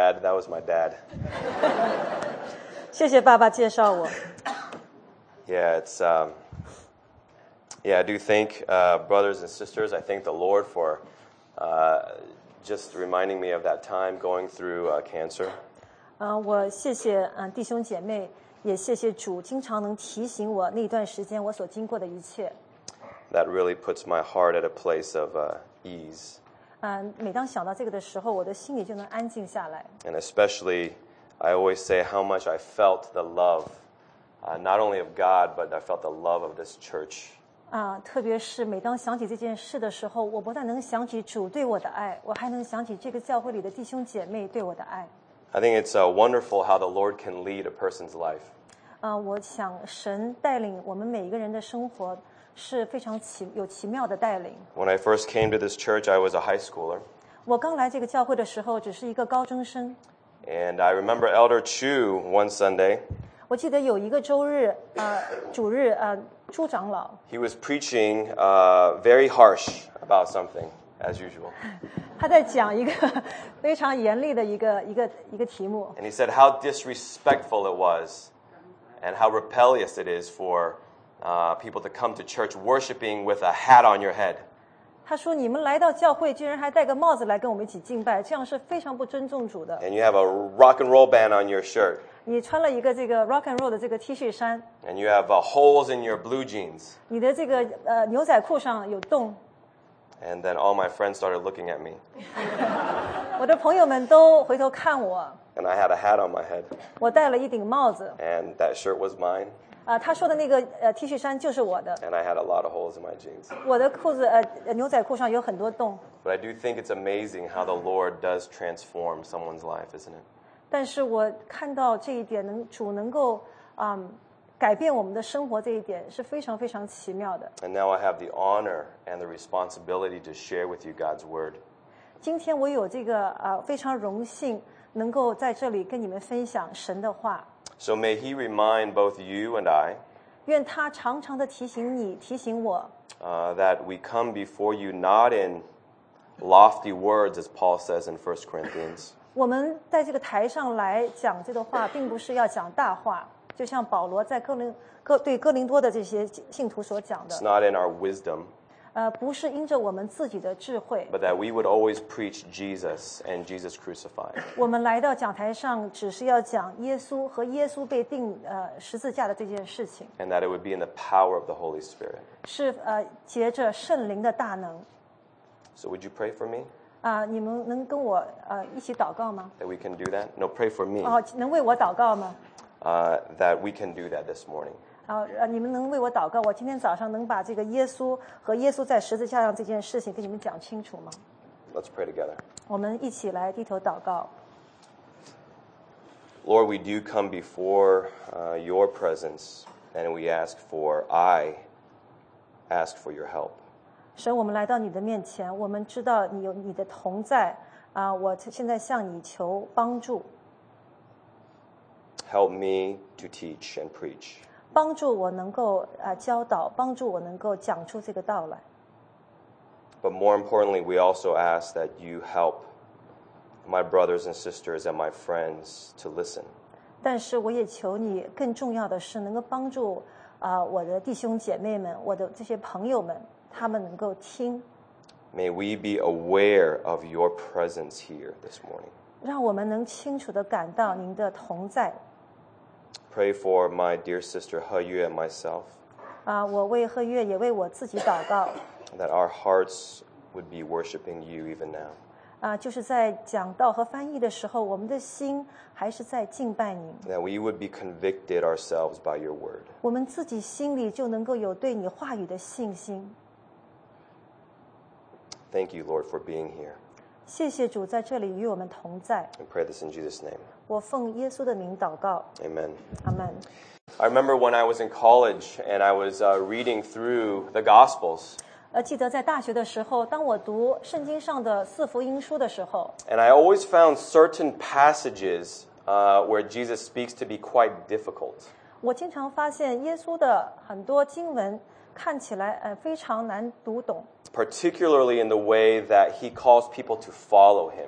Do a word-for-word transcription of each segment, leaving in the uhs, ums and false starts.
dad. That was my dad. 谢谢爸爸介绍我。 Yeah, it's um, yeah. I do thank uh, brothers and sisters. I thank the Lord for uh, just reminding me of that time going through uh, cancer. 呃，我谢谢嗯、呃、弟兄姐妹，也谢谢主，经常能提醒我那段时间我所经过的一切。 That really puts my heart at a place of uh, ease. 嗯、呃，每当想到这个的时候，我的心里就能安静下来。 And especially, I always say how much I felt the love, uh, not only of God, but I felt the love of this church. 啊，特别是每当想起这件事的时候，我不但能想起主对我的爱，我还能想起这个教会里的弟兄姐妹对我的爱。 I think it's uh, wonderful how the Lord can lead a person's life. 啊，我想神带领我们每一个人的生活是非常奇有奇妙的带领。 When I first came to this church, I was a high schooler. 我刚来这个教会的时候，只是一个高中生。 And I remember Elder Chu one Sunday. 我记得有一个周日，呃，主日，呃，朱长老 He was preaching uh, very harsh about something, as usual. 他在讲一个非常严厉的一个一个一个题目。 And he said how disrespectful it was and how rebellious it is for uh, people to come to church worshiping with a hat on your head. 他说：“你们来到教会，居然还戴个帽子来跟我们一起敬拜，这样是非常不尊重主的。 And you have a rock and roll band on your shirt. 你穿了一个这个 rock and roll 的这个 T 恤衫， And you have uh, holes in your blue jeans. 你的这个呃牛仔裤上有洞。 And then all my friends started looking at me. 我的朋友们都回头看我， And I had a hat on my head. 我戴了一顶帽子。 And that shirt was mine. 啊、他说的那个呃 T 恤衫就是我的， And I had a lot of holes in my jeans. 我的裤子呃呃牛仔裤上有很多洞。 But I do think it's amazing how the Lord does transform someone's life, isn't it? 但是我看到这一点，能主能够嗯改变我们的生活，这一点是非常非常奇妙的。 And now I have the honor and the responsibility to share with you God's word. 今天我有这个呃非常荣幸能够在这里跟你们分享神的话， So may he remind both you and I 愿他常常的提醒你，提醒我， uh, that we come before you not in lofty words, as Paul says in First Corinthians, 我们在这个台上来讲这个话，并不是要讲大话，就像保罗在哥林哥对哥林多的这些信徒所讲 it's 的， not in our wisdom, 呃，不是因着我们自己的智慧， but that we would always preach Jesus and Jesus crucified. 我们来到讲台上，只是要讲耶稣和耶稣被钉呃十字架的这件事情， And that it would be in the power of the Holy Spirit. 是呃结着圣灵的大能 So would you pray for me 啊、你们能跟我呃一起祷告吗？ that we can do that? No, pray for me 哦，能为我祷告吗？ uh, that we can do that this morning. 啊呃，你们能为我祷告？我今天早上能把这个耶稣和耶稣在十字架上这件事情跟你们讲清楚吗？ Let's pray together. 我们一起来低头祷告。 Lord, we do come before uh, your presence, and we ask for, I ask for your help. 神，我们来到你的面前，我们知道你有你的同在啊、我现在向你求帮助， Help me to teach and preach. 帮助我能够呃教导，帮助我能够讲出这个道来。 But more importantly, we also ask that you help my brothers and sisters and my friends to listen. 但是我也求你，更重要的是能够帮助啊、我的弟兄姐妹们，我的这些朋友们，他们能够听， May we be aware of your presence here this morning. 让我们能清楚地感到您的同在。 Pray for my dear sister He and myself, 啊、我为贺月，也为我自己祷告。 that our hearts would be worshiping you even now. 啊、就是在讲道和翻译的时候，我们的心还是在敬拜您。 That we would be convicted ourselves by your word. 我们自己心里就能够有对你话语的信心。 Thank you, Lord, for being here. 谢谢主在这里与我们同在。 I pray this in Jesus' name. 我奉耶稣的名祷告， Amen. 阿门。 I remember when I was in college and I was uh, reading through the Gospels. 呃，记得在大学的时候，当我读圣经上的四福音书的时候， And I always found certain passages uh, where Jesus speaks to be quite difficult. 我经常发现耶稣的很多经文看起来呃非常难读懂， Particularly in the way that he calls people to follow him.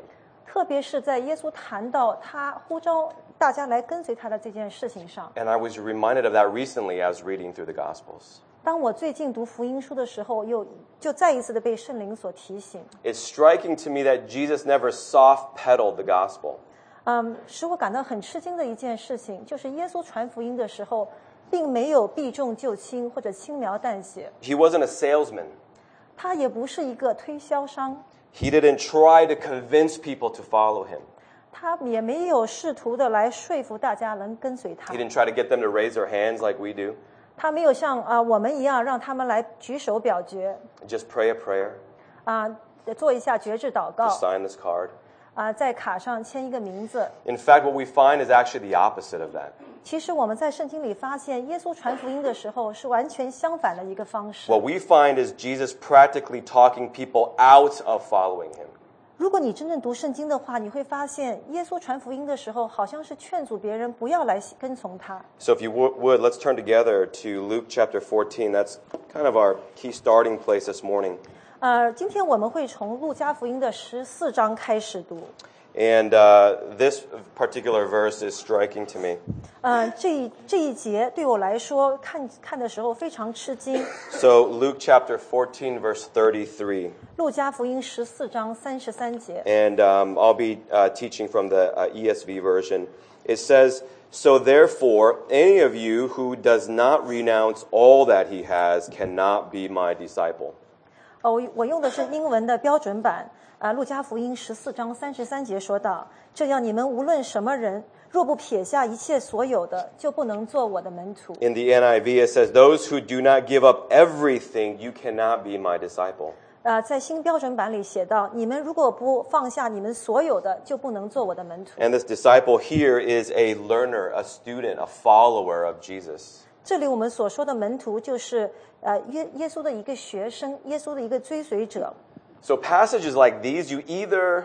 特别是在耶稣谈到他呼召大家来跟随他的这件事情上。 And I was reminded of that recently as reading through the Gospels. 当我最近读福音书的时候，又就再一次的被圣灵所提醒。 It's striking to me that Jesus never soft-pedaled the gospel. 嗯，使我感到很吃惊的一件事情，就是耶稣传福音的时候，并没有避重就轻或者轻描淡写， He wasn't a salesman. 他也不是一个推销商， He didn't try to convince people to follow him. 他也没有试图的来说服大家能跟随他 He，didn't try to get them to raise their hands like we do. 他没有像啊、呃我们一样让他们来举手表决 Just pray a prayer. 啊、做一下决志祷告 Just sign this card. 啊、在卡上签一个名字。 In fact, what we find is actually the opposite of that. 其实我们在圣经里发现，耶稣传福音的时候是完全相反的一个方式。 What we find is Jesus practically talking people out of following him. 如果你真正读圣经的话，你会发现，耶稣传福音的时候，好像是劝阻别人不要来跟从他。 So if you w- would, let's turn together to Luke chapter fourteen. That's kind of our key starting place this morning. 呃，今天我们会从路加福音的十四章开始读。 And uh, this particular verse is striking to me. 呃，这一这一节对我来说，看看的时候非常吃惊。 So Luke chapter fourteen, verse thirty-three. 路加福音十四章三十三节。 And um, I'll be uh, teaching from the uh, E S V version. It says, "So therefore, any of you who does not renounce all that he has cannot be my disciple." 哦，我我用的是英文的标准版。啊，路加福音十四章三十三节说道：“这样你们无论什么人，若不撇下一切所有的，就不能做我的门徒。” In the N I V, it says, "Those who do not give up everything, you cannot be my disciple." 啊，在新标准版里写到：“你们如果不放下你们所有的，就不能做我的门徒。” And this disciple here is a learner, a student, a follower of Jesus. 这里我们所说的门徒，就是呃耶耶稣的一个学生，耶稣的一个追随者。 So passages like these, you either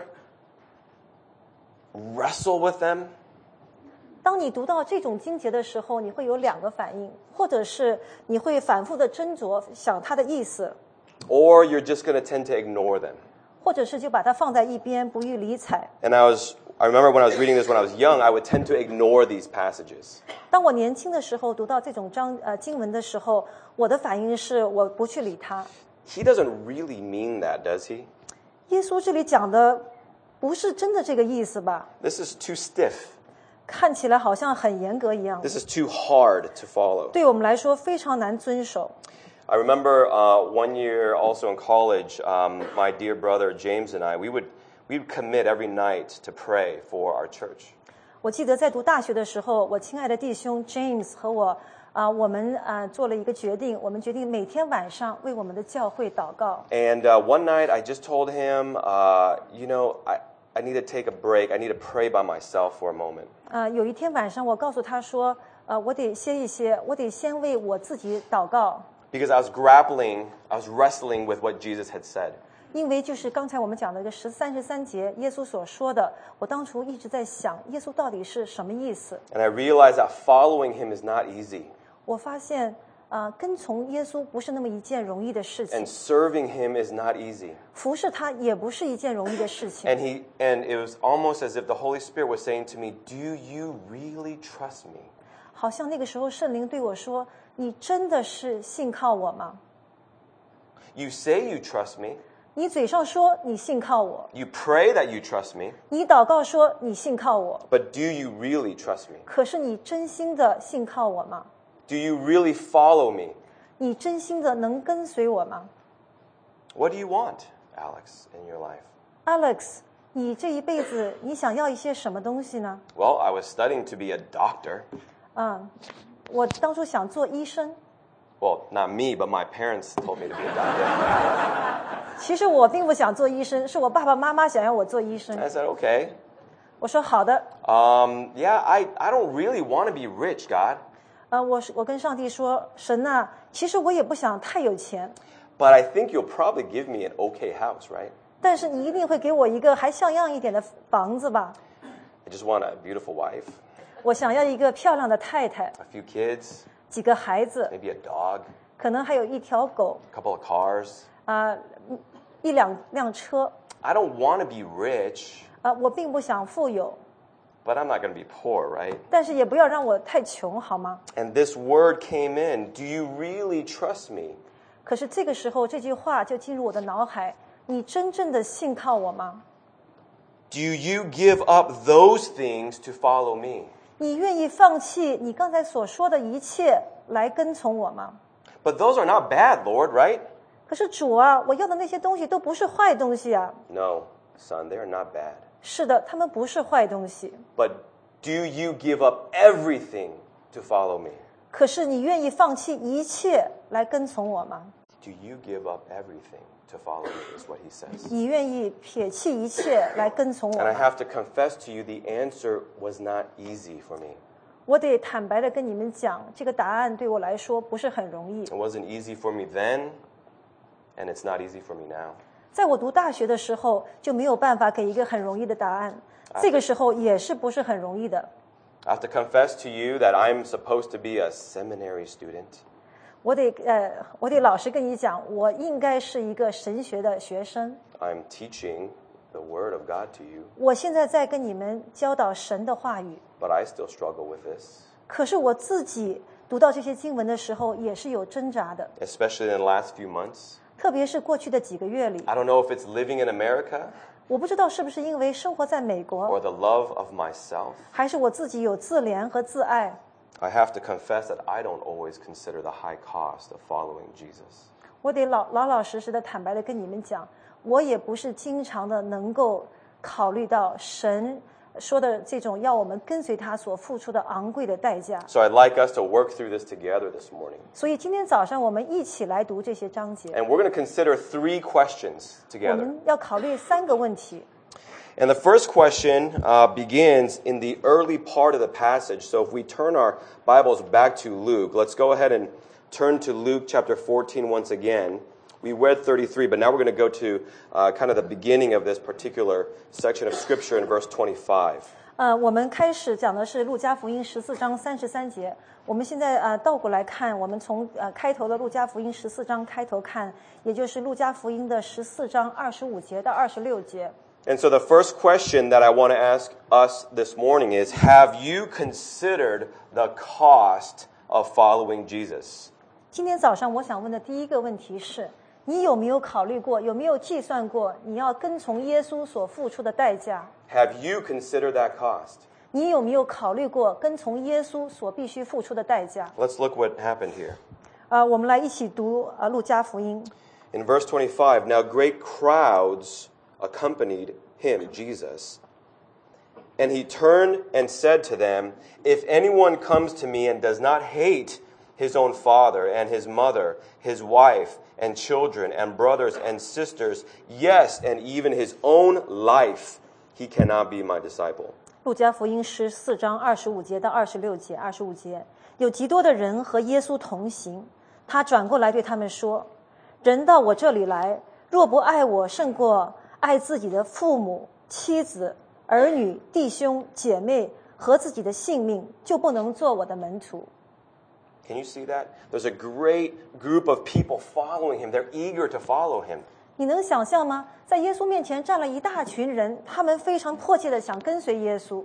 wrestle with them, 当你读到这种经节的时候，你会有两个反应，或者是你会反复的斟酌想它的意思， or you're just going to tend to ignore them. 或者是就把它放在一边不予理睬。 And I was, I remember when I was reading this when I was young, I would tend to ignore these passages. 当我年轻的时候读到这种章呃经文的时候，我的反应是我不去理它。 He doesn't really mean that, does he? 耶稣这里讲的不是真的这个意思吧？ This is too stiff. 看起来好像很严格一样， This is too hard to follow. 对我们来说非常难遵守。 I remember uh, one year also in college, um, my dear brother James and I, we would, we would commit every night to pray for our church. 我记得在读大学的时候，我亲爱的弟兄 James 和我啊、我们啊、做了一个决定，我们决定每天晚上为我们的教会祷告。 And uh, one night I just told him, uh, you know, I, I need to take a break. I need to pray by myself for a moment. 啊、有一天晚上，我告诉他说，呃，我得歇一歇，我得先为我自己祷告， Because I was grappling, I was wrestling with what Jesus had said. 因为就是刚才我们讲的一个十三十三节，耶稣所说的，我当初一直在想，耶稣到底是什么意思？ And I realized that following him is not easy. 我发现，啊、跟从耶稣不是那么一件容易的事情 And，serving him is not easy. 服侍他也不是一件容易的事情。 And he and it was almost as if the Holy Spirit was saying to me, "Do you really trust me?" 好像那个时候圣灵对我说：“你真的是信靠我吗？ You say you trust me. 你嘴上说你信靠我， You pray that you trust me, 你祷告说你信靠我， but do you really trust me? 可是你真心的信靠我吗？ Do you really follow me? 你真心的能跟随我吗 What do you want, Alex, in your life?" ？Alex，你这一辈子你想要一些什么东西呢？ Well, I was studying to be a doctor. 嗯，我当初想做医生， Well, not me, but my parents told me to be a doctor. 其实我并不想做医生，是我爸爸妈妈想要我做医生。 I said, "Okay." 我说好的， Um, yeah, I, I don't really want to be rich, God, 呃，我我跟上帝说，神呐、其实我也不想太有钱， but I think you'll probably give me an okay house, right? 但是你一定会给我一个还像样一点的房子吧？ I just want a beautiful wife, 我想要一个漂亮的太太， a few kids, 几个孩子， maybe a dog, 可能还有一条狗， a couple of cars. 啊、一两辆车。 I don't want to be rich, 啊，我并不想富有， but I'm not going to be poor, right? 但是也不要让我太穷，好吗？ And this word came in, do you really trust me? 可是这个时候，这句话就进入我的脑海：你真正的信靠我吗？ Do you give up those things to follow me? 你愿意放弃你刚才所说的一切来跟从我吗？ But those are not bad, Lord, right? 可是主啊，我要的那些东西都不是坏东西啊。 No, son, they are not bad. 是的，他们不是坏东西。 But do you give up everything to follow me? 可是你愿意放弃一切来跟从我吗？ Do you give up everything to follow me, is what he says. 你愿意撇弃一切来跟从我 And I 吗？ have to confess to you, the answer was not easy for me. 我得坦白的跟你们讲，这个答案对我来说不是很容易。 It wasn't easy for me then, and it's not easy for me now. 在我读大学的时候，就没有办法给一个很容易的答案。这个时候也是不是很容易的。 I have to confess to you that I'm supposed to be a seminary student. 我得呃，我得老实跟你讲，我应该是一个神学的学生。 I'm teaching the word of God to you, 我现在在跟你们教导神的话语， but I still struggle with this, 可是我自己读到这些经文的时候，也是有挣扎的。 especially in the last few months. 特别是过去的几个月里， I don't know if it's living in America 我不知道是不是因为生活在美 or 国， the love of myself. 还是我自己有自怜和自爱。 I have to confess that I don't always consider the high cost of following Jesus. 我得老老老实实的、坦白的跟你们讲，我也不是经常的能够考虑到神说的这种要我们跟随他所付出的昂贵的代价。 So I'd like us to work through this together this morning. 所以今天早上我们一起来读这些章节， And we're going to consider three questions 我 together. 们要考虑三个问题。 And the first question uh, begins in the early part of the passage. So if we turn our Bibles back to Luke, let's go ahead and turn to Luke chapter fourteen once again. We read thirty-three, but now we're going to go to uh, kind of the beginning of this particular section of Scripture in verse twenty-five. 呃，我们开始讲的是路加福音十四章三十三节。我们现在呃倒过来看，我们从呃开头的路加福音十四章开头看，也就是路加福音的十四章二十五节到二十六节。 And so the first question that I want to ask us this morning is, have you considered the cost of following Jesus? 今天早上我想问的第一个问题是：你有没有考虑过，有没有计算过你要跟从耶稣所付出的代价？ Have you considered that cost? 你有没有考虑过跟从耶稣所必须付出的代价？ Let's look what happened here. 呃，我们来一起读呃路加福音。 In verse twenty-five, now great crowds accompanied him, Jesus. And he turned and said to them, if anyone comes to me and does not hate his own father and his mother, his wife and children and brothers and sisters, yes, and even his own life, he cannot be my disciple. 路加福音十四章二十五节到二十六节，二十五节有极多的人和耶稣同行，他转过来对他们说：人到我这里来，若不爱我胜过爱自己的父母、妻子、儿女、弟兄、姐妹和自己的性命，就不能做我的门徒。 Can you see that? There's a great group of people following him. They're eager to follow him. 你能想象吗？在耶稣面前站了一大群人，他们非常迫切地想跟随耶稣。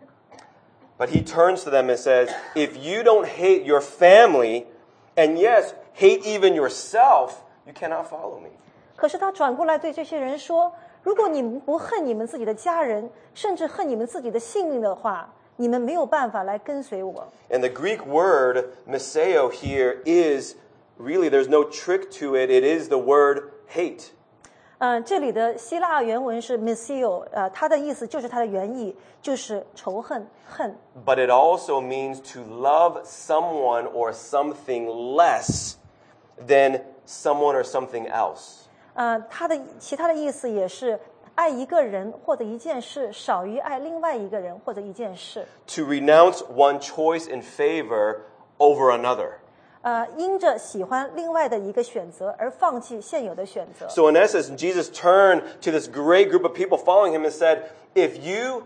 But he turns to them and says, if you don't hate your family, and yes, hate even yourself, you cannot follow me. 可是他转过来对这些人说：如果你们不恨你们自己的家人，甚至恨你们自己的性命的话，你们没有办法来跟随我。 And the Greek word, miseo, here is, really, there's no trick to it. It is the word hate. 嗯、呃，这里的希腊原文是 miseo， 呃，它的意思就是它的原意就是仇恨、恨。 But it also means to love someone or something less than someone or something else. 呃，它的其他的意思也是爱一个人或者一件事少于爱另外一个人或者一件事。 To renounce one choice in favor over another. 呃，因着喜欢另外的一个选择而放弃现有的选择。 So in essence, Jesus turned to this great group of people following him and said, if you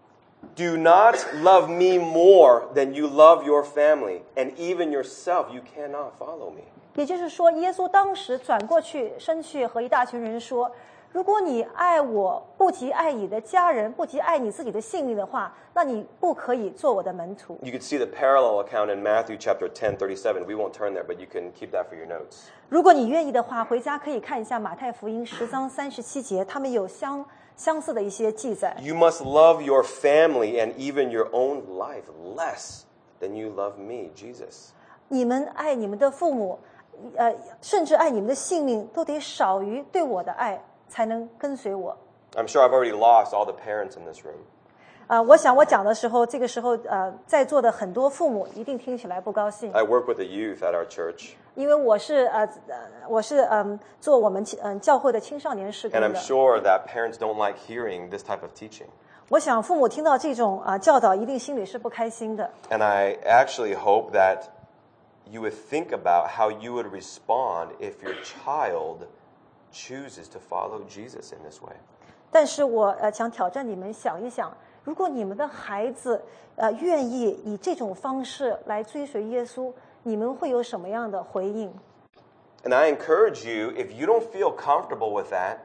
do not love me more than you love your family and even yourself, you cannot follow me. 也就是说，耶稣当时转过去身去和一大群人说： 如果你爱我不及爱你的家人，不及爱你自己的性命的话，那你不可以做我的门徒。 You could see the parallel account in Matthew chapter ten, thirty-seven. We won't turn there, but you can keep that for your notes. 如果你愿意的话，回家可以看一下马太福音十章三十七节，他们有相相似的一些记载。 You must love your family and even your own life less than you love me, Jesus. 你们爱你们的父母，呃，甚至爱你们的性命，都得少于对我的爱，才能跟随我。 I'm sure I've already lost all the parents in this room. 啊、我想我讲的时候，这个时候，呃，在座的很多父母一定听起来不高兴， I work with the youth at our church, 因为我是呃呃我是嗯、做我们嗯、教会的青少年事工 and I'm 的。 sure that parents don't like hearing this type of teaching. 我想父母听到这种啊、教导，一定心里是不开心的。 And I actually hope that you would think about how you would respond if your child chooses to follow Jesus in this way. 但是我呃想挑战你们想一想，如果你们的孩子呃愿意以这种方式来追随耶稣，你们会有什么样的回应？ And I encourage you, if you don't feel comfortable with that,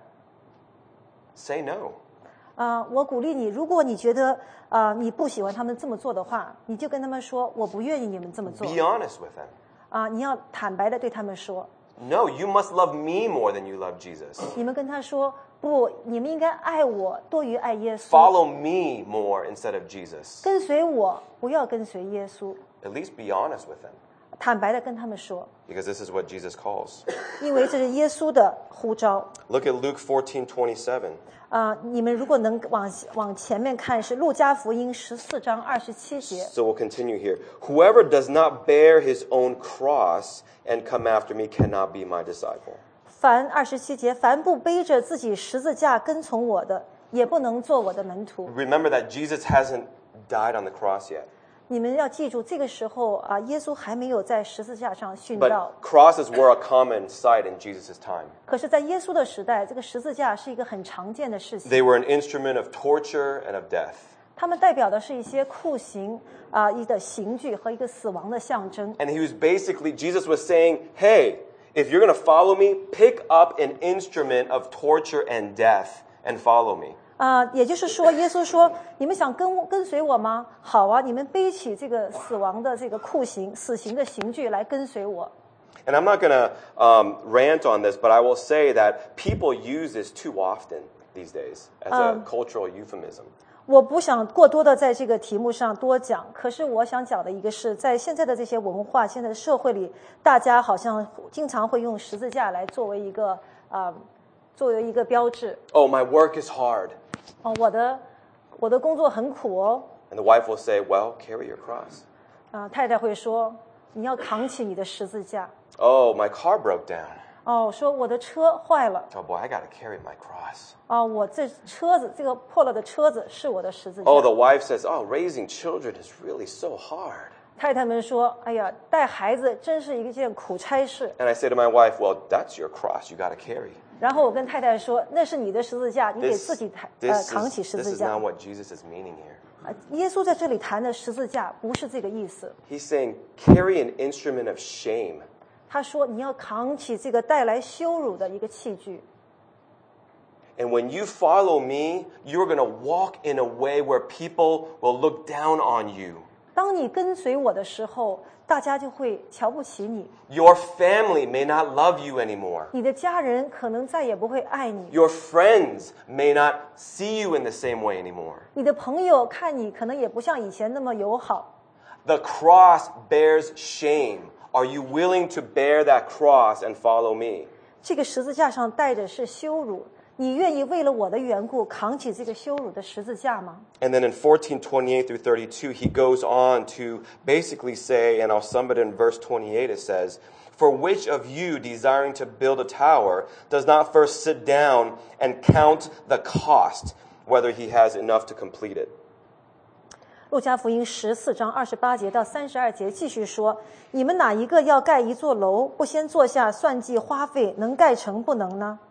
say no. 啊、我鼓励你，如果你觉得啊、你不喜欢他们这么做的话，你就跟他们说，我不愿意你们这么做。 Be honest with them. 啊、你要坦白的对他们说， No, you must love me more than you love Jesus. 你们跟他说，不，你们应该爱我多于爱耶稣， Follow me more instead of Jesus. 跟随我，不要跟随耶稣。 At least be honest with them, 坦白的跟他们说， because this is what Jesus calls. 因为这是耶稣的呼召。 Look at Luke fourteen twenty-seven. 啊、你们如果能往往前面看，是路加福音十四章二十七节。 So we'll continue here. Whoever does not bear his own cross and come after me cannot be my disciple. 凡二十七节，凡不背着自己十字架跟从我的，也不能做我的门徒。 Remember that Jesus hasn't died on the cross yet. 你们要记住，这个时候啊，耶稣还没有在十字架上殉道。 But crosses were a common sight in Jesus' time. 可是，在耶稣的时代，这个十字架是一个很常见的事情。 They were an instrument of torture and of death. 他们代表的是一些酷刑啊，一个刑具和一个死亡的象征。 And he was basically, Jesus was saying, hey, if you're going to follow me, pick up an instrument of torture and death and follow me. 啊、也就是说，耶稣说：“你们想跟跟随我吗？好啊，你们背起这个死亡的这个酷刑、死刑的刑具来跟随我。” And I'm not going to um, rant on this, but I will say that people use this too often these days as a cultural euphemism. 我不想过多的在这个题目上多讲，可是我想讲的一个是在现在的这些文化、现在的社会里，大家好像经常会用十字架来作为一个啊、作为一个标志。 Oh, my work is hard. 哦、我的我的工作很苦哦。 And the wife will say, well, carry your cross. 啊、太太会说：“你要扛起你的十字架。” Oh, my car broke down. 哦，说我的车坏了。 Oh, boy, I got to carry my cross. 哦，我这车子这个破了的车子是我的十字架。 Oh, the wife says, oh, raising children is really so hard. 太太们说：“哎呀，带孩子真是一件苦差事。 And I say to my wife, well, that's your cross you got to carry. ” 然后我跟太太说：“那是你的十字架，你得 This, 自己抬 this 呃 is, 扛起十 this 字 is 架。 not what Jesus is meaning here. 啊，耶稣在这里谈的十字架不是这个意思。 He's saying, carry an instrument of shame. 他说你要扛起这个带来羞辱的一个器具。 And when you follow me, you're going to walk in a way where people will look down on you. 当你跟随我的时候，大家就会瞧不起你， Your family may not love you anymore. 你的家人可能再也不会爱你， Your friends may not see you in the same way anymore. 你的朋友看你可能也不像以前那么友好。 The cross bears shame. Are you willing to bear that cross and follow me? 这个十字架上带着是羞辱，你愿意为了我的缘故扛起这个羞辱的十字架吗？ And then in fourteen twenty-eight through thirty-two, he goes on to basically say, and I'll sum it in verse twenty-eight, it says, For which of you, desiring to build a tower, does not first sit down and count the cost, whether he has enough to complete it? 路加福音十四章二十八节到三十二节继续说：你们哪一个要盖一座楼，不先坐下算计花费，能盖成不能呢？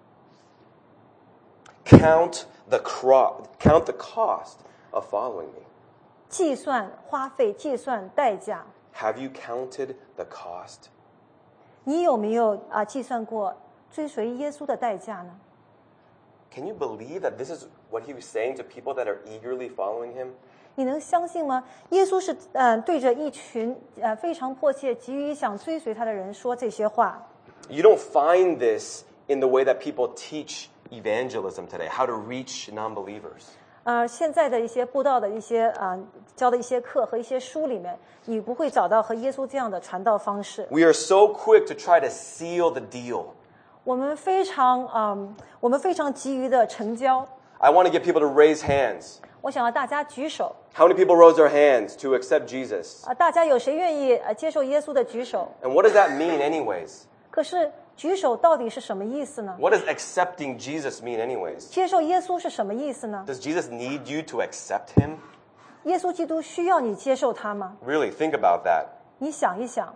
Count the cro- count the cost of following me. 计算花费，计算代价。 Have you counted the cost? 你有没有啊计算过追随耶稣的代价呢？ Can you believe that this is what he was saying to people that are eagerly following him? 你能相信吗？耶稣是呃对着一群呃非常迫切、急于想追随他的人说这些话。 You don't find this in the way that people teach evangelism today, how to reach non-believers. 呃，现在的一些布道的一些啊、呃、教的一些课和一些书里面，你不会找到和耶稣这样的传道方式。 We are so quick to try to seal the deal. 我们非常啊、呃，我们非常急于的成交。 I want to get people to raise hands. 我想要大家举手。 How many people rose their hands to accept Jesus? 啊，大家有谁愿意呃接受耶稣的举手？ And what does that mean anyways? 可是举手到底是什么意思呢？ What does accepting Jesus mean anyways? 接受耶稣是什么意思呢？ Does Jesus need you to accept him? 耶稣基督需要你接受他吗？ Really, think about that. 你想一想。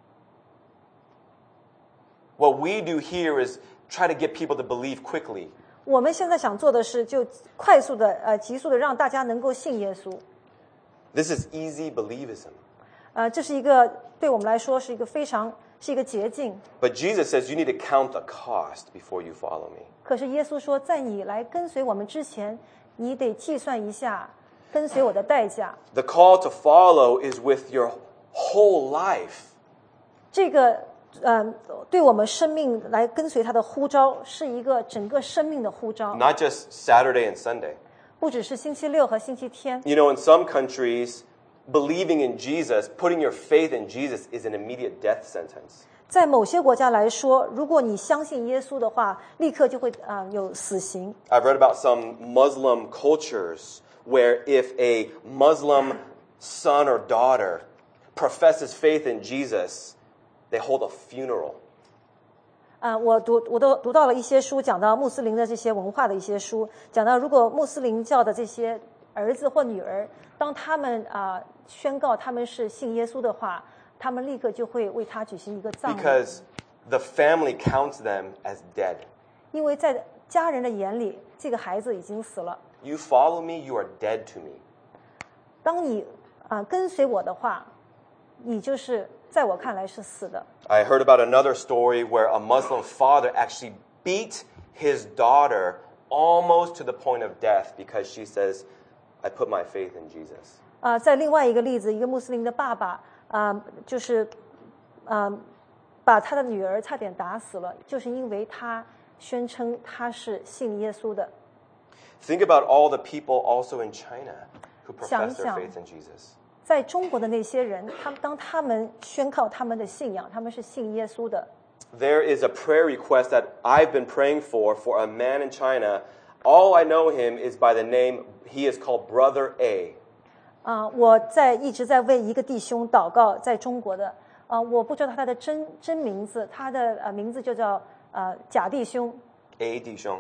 What we do here is try to get people to believe quickly. 我们现在想做的是，就快速的、呃，急速的让大家能够信耶稣。 This is easy believism. 呃，这是一个对我们来说是一个非常是一个捷径。 But Jesus says you need to count the cost before you follow me. 可是耶稣说，在你来跟随我们之前，你得计算一下跟随我的代价。 The call to follow is with your whole life. 这个呃，对我们生命来跟随他的呼召，是一个整个生命的呼召， Not just Saturday and Sunday. 不只是星期六和星期天。 You know, in some countries, believing in Jesus, putting your faith in Jesus is an immediate death sentence. 在某些国家来说，如果你相信耶稣的话，立刻就会啊、呃、有死刑。 I've read about some Muslim cultures where if a Muslim son or daughter professes faith in Jesus, they hold a funeral. 啊、呃，我读我都读到了一些书，讲到穆斯林的这些文化的一些书，讲到如果穆斯林教的这些儿子或女儿，当他们啊、呃、宣告他们是信耶稣的话，他们立刻就会为他举行一个葬礼， Because the family counts them as dead. 因为在家人的眼里，这个孩子已经死了。 You follow me, you are dead to me. 当你啊、呃、跟随我的话，你就是在我看来是死的。 I heard about another story where a Muslim father actually beat his daughter almost to the point of death because she says, I put my faith in Jesus. 啊、呃，在另外一个例子，一个穆斯林的爸爸啊、呃，就是啊、呃，把他的女儿差点打死了，就是因为他宣称他是信耶稣的。 Think about all the people also in China who profess their 想一想。 faith in Jesus. 在中国的那些人，他们当他们宣告他们的信仰，他们是信耶稣的。 There is a prayer request that I've been praying for for a man in China. All I know him is by the name, he is called Brother A. 啊、呃，我在一直在为一个弟兄祷告，在中国的啊、呃，我不知道他的真真名字，他的呃名字就叫呃贾弟兄。 A 弟兄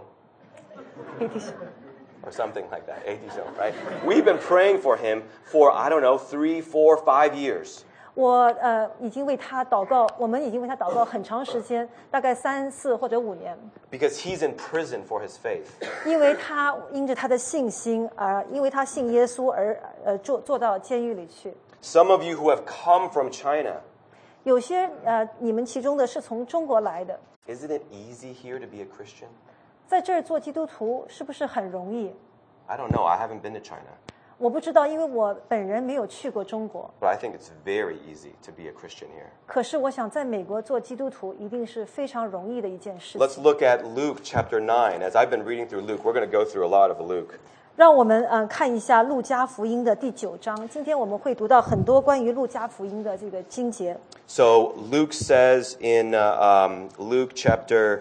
A 弟兄。 or something like that. A 弟兄, right? We've been praying for him for, I don't know, three, four, five years. 我呃已经为他祷告，我们已经为他祷告很长时间，大概三四或者五年。 Because he's in prison for his faith. 因为他因着他的信心而，因为他信耶稣而呃坐坐到监狱里去。 Some of you who have come from China, 有些呃你们其中的是从中国来的， isn't it easy here to be a Christian? 在这儿做基督徒是不是很容易？ I don't know. I haven't been to China. 我不知道，因为我本人没有去过中国。 But I think it's very easy to be a Christian here. 可是我想，在美国做基督徒一定是非常容易的一件事 Let's 情。 look at Luke chapter nine. As I've been reading through Luke, we're going to go through a lot of Luke. 让我们呃看一下路加福音的第九章。今天我们会读到很多关于路加福音的这个经节。 So Luke says in uh, um, Luke chapter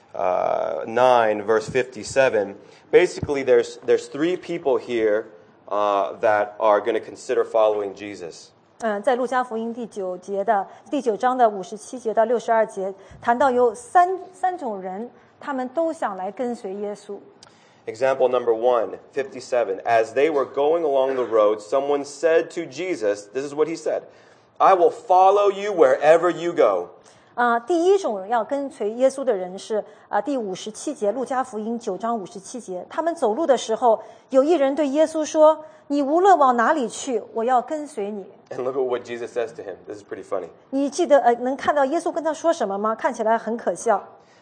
uh, nine, verse fifty-seven, basically there's, there's three people here uh, that are going to consider following Jesus. 嗯，在路加福音第九节的第九章的五十七节到六十二节，谈到有三三种人，他们都想来跟随耶稣。 Example number one, fifty-seven. As they were going along the road, someone said to Jesus, this is what he said, I will follow you wherever you go. 啊、第一种要跟随耶稣的人是啊、第五十七节，路加福音九章五十七节。他们走路的时候，有一人对耶稣说：“你无论往哪里去，我要跟随你。” And look at what Jesus says to him. This is pretty funny. 你记得呃，能看到耶稣跟他说什么吗？看起来很可笑。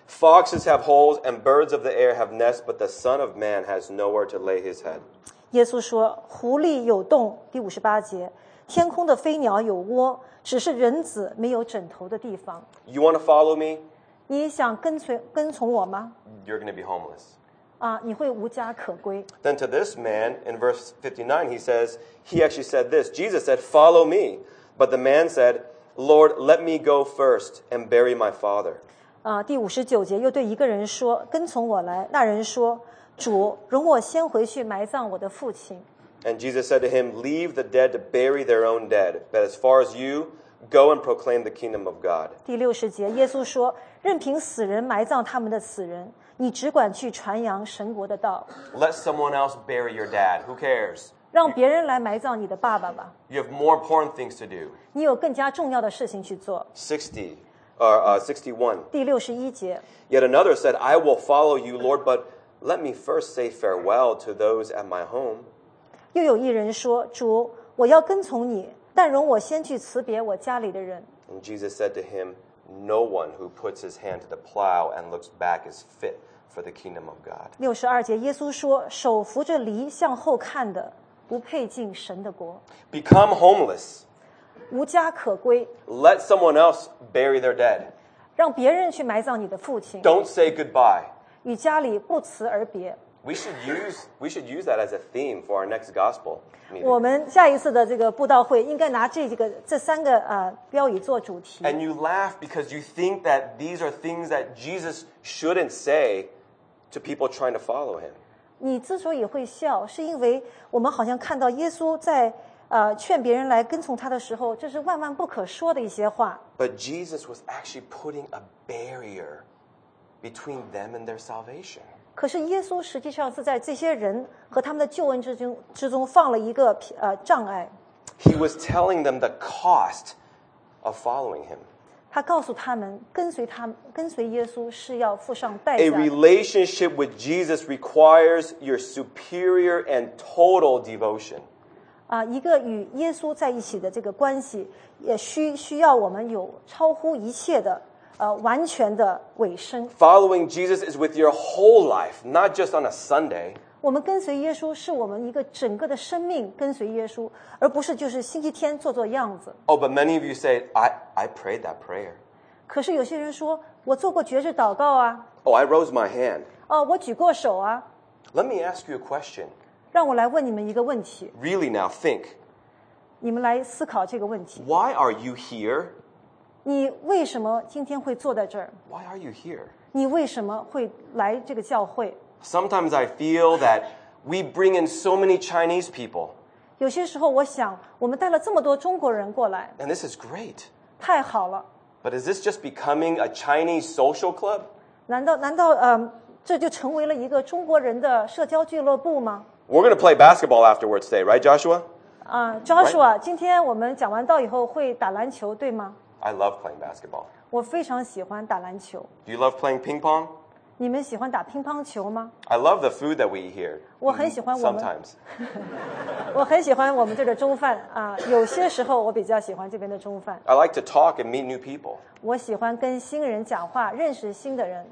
Foxes have holes and birds of the air have nests, but the Son of Man has nowhere to lay his head. 耶稣说：“狐狸有洞。”第五十八节，天空的飞鸟有窝，只是人子没有枕头的地方。 You want to follow me? 你想跟随跟从我吗？ You're going to be homeless. 啊，你会无家可归。 Then to this man, in verse fifty-nine, he says, he actually said this. Jesus said, "Follow me." But the man said, "Lord, let me go first and bury my father." 啊，第五十九节又对一个人说：“跟从我来。”那人说：“主，容我先回去埋葬我的父亲。” And Jesus said to him, "Leave the dead to bury their own dead, but as far as you, go and proclaim the kingdom of God." 第六十节，耶稣说：“任凭死人埋葬他们的死人，你只管去传扬神国的道。 Let someone else bury your dad. Who cares? 让别人来埋葬你的爸爸吧， You have more important things to do." 你有更加重要的事情去做。” sixty, or uh, sixty-one. 第六十一节， Yet another said, "I will follow you, Lord, but let me first say farewell to those at my home." 又有一人说：“主，我要跟从你，但容我先去辞别我家里的人。” And Jesus said to him, "No one who puts his hand to the plow and looks back is fit for the kingdom of God." 六十二节，耶稣说：“手扶着犁向后看的，不配进神的国。 Become homeless. 无家可归， Let someone else bury their dead. 让别人去埋葬你的父亲， Don't say goodbye." 与家里不辞而别。” We should use we should use that as a theme for our next gospel meeting. 我们下一次的这个布道会应该拿这个这三个呃标语做主题。 And you laugh because you think that these are things that Jesus shouldn't say to people trying to follow him. 你之所以会笑，是因为我们好像看到耶稣在呃劝别人来跟从他的时候，这是万万不可说的一些话。 But Jesus was actually putting a barrier between them and their salvation. 可是耶稣实际上是在这些人和他们的救恩之中之中放了一个呃障碍。 He was telling them the cost of following him. 他告诉他们，跟随他跟随耶稣是要付上代 A 价的。 relationship with Jesus requires your superior and total devotion. 啊，一个与耶稣在一起的这个关系，也需需要我们有超乎一切的呃完全的委身。 Following Jesus is with your whole life, not just on a Sunday. 我们跟随耶稣，是我们一个整个的生命跟随耶稣，而不是就是星期天做做样子。 Oh, but many of you say, I, I prayed that prayer. 可是有些人说，我做过绝志祷告啊， Oh, I rose my hand. 哦，我举过手啊。 Let me ask you a question. 让我来问你们一个问题， Really now, think. 你们来思考这个问题： Why are you here? 你为什么今天会坐在这儿？ Why are you here? 你为什么会来这个教会？ Sometimes I feel that we bring in so many Chinese people, 有些时候，我想，我们带了这么多中国人过来， and this is great. 太好了。 But is this just becoming a Chinese social club? 难道难道呃，这就成为了一个中国人的社交俱乐部吗？ We're going to play basketball afterwards today, right, Joshua? 啊、j o s h u a 今天我们讲完道以后会打篮球，对吗？ I love playing basketball. 我非常喜欢打篮球。 Do you love playing ping pong? 你们喜欢打乒乓球吗？ I love the food that we eat here. 我很喜欢我们 Sometimes. 我很喜欢我们这儿的中饭啊、有些时候我比较喜欢这边的中饭。 I like to talk and meet new people. 我喜欢跟新人讲话，认识新的人。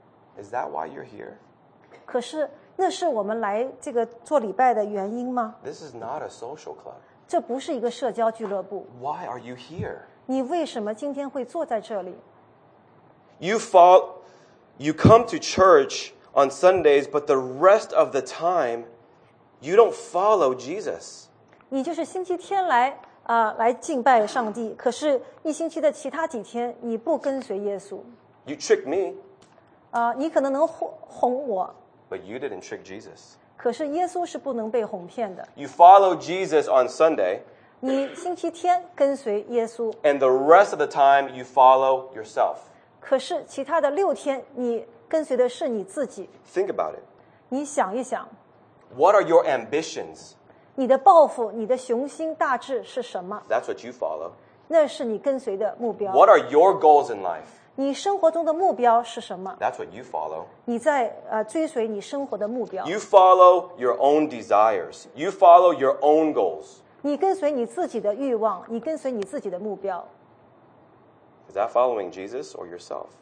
Is that why you're here? 可是那是我们来这个做礼拜的原因吗？ This is not a social club. 这不是一个社交俱乐部。 Why are you here? 你为什么今天会坐在这里？ You fall, you come to church on Sundays, but the rest of the time, you don't follow Jesus. 你就是星期天来啊、呃来敬拜上帝，可是一星期的其他几天你不跟随耶稣 You tricked me, 啊、你可能能哄哄我， but you didn't trick Jesus. 可是耶稣是不能被哄骗的。 You follow Jesus on Sunday, 你星期天跟随耶稣， and the rest of the time, you follow yourself. 可是其他的六天你跟随的是你自己。 Think about it. 你想一想， What are your ambitions? 你的抱负、你的雄心大志是什么？ That's what you follow. 那是你跟随的目标。 What are your goals in life? 你生活中的目标是什么？ That's what you follow. 你在呃追随你生活的目标。 You follow your own desires. You follow your own goals. 你跟随你自己的欲望，你跟随你自己的目标。 Is that following Jesus or yourself?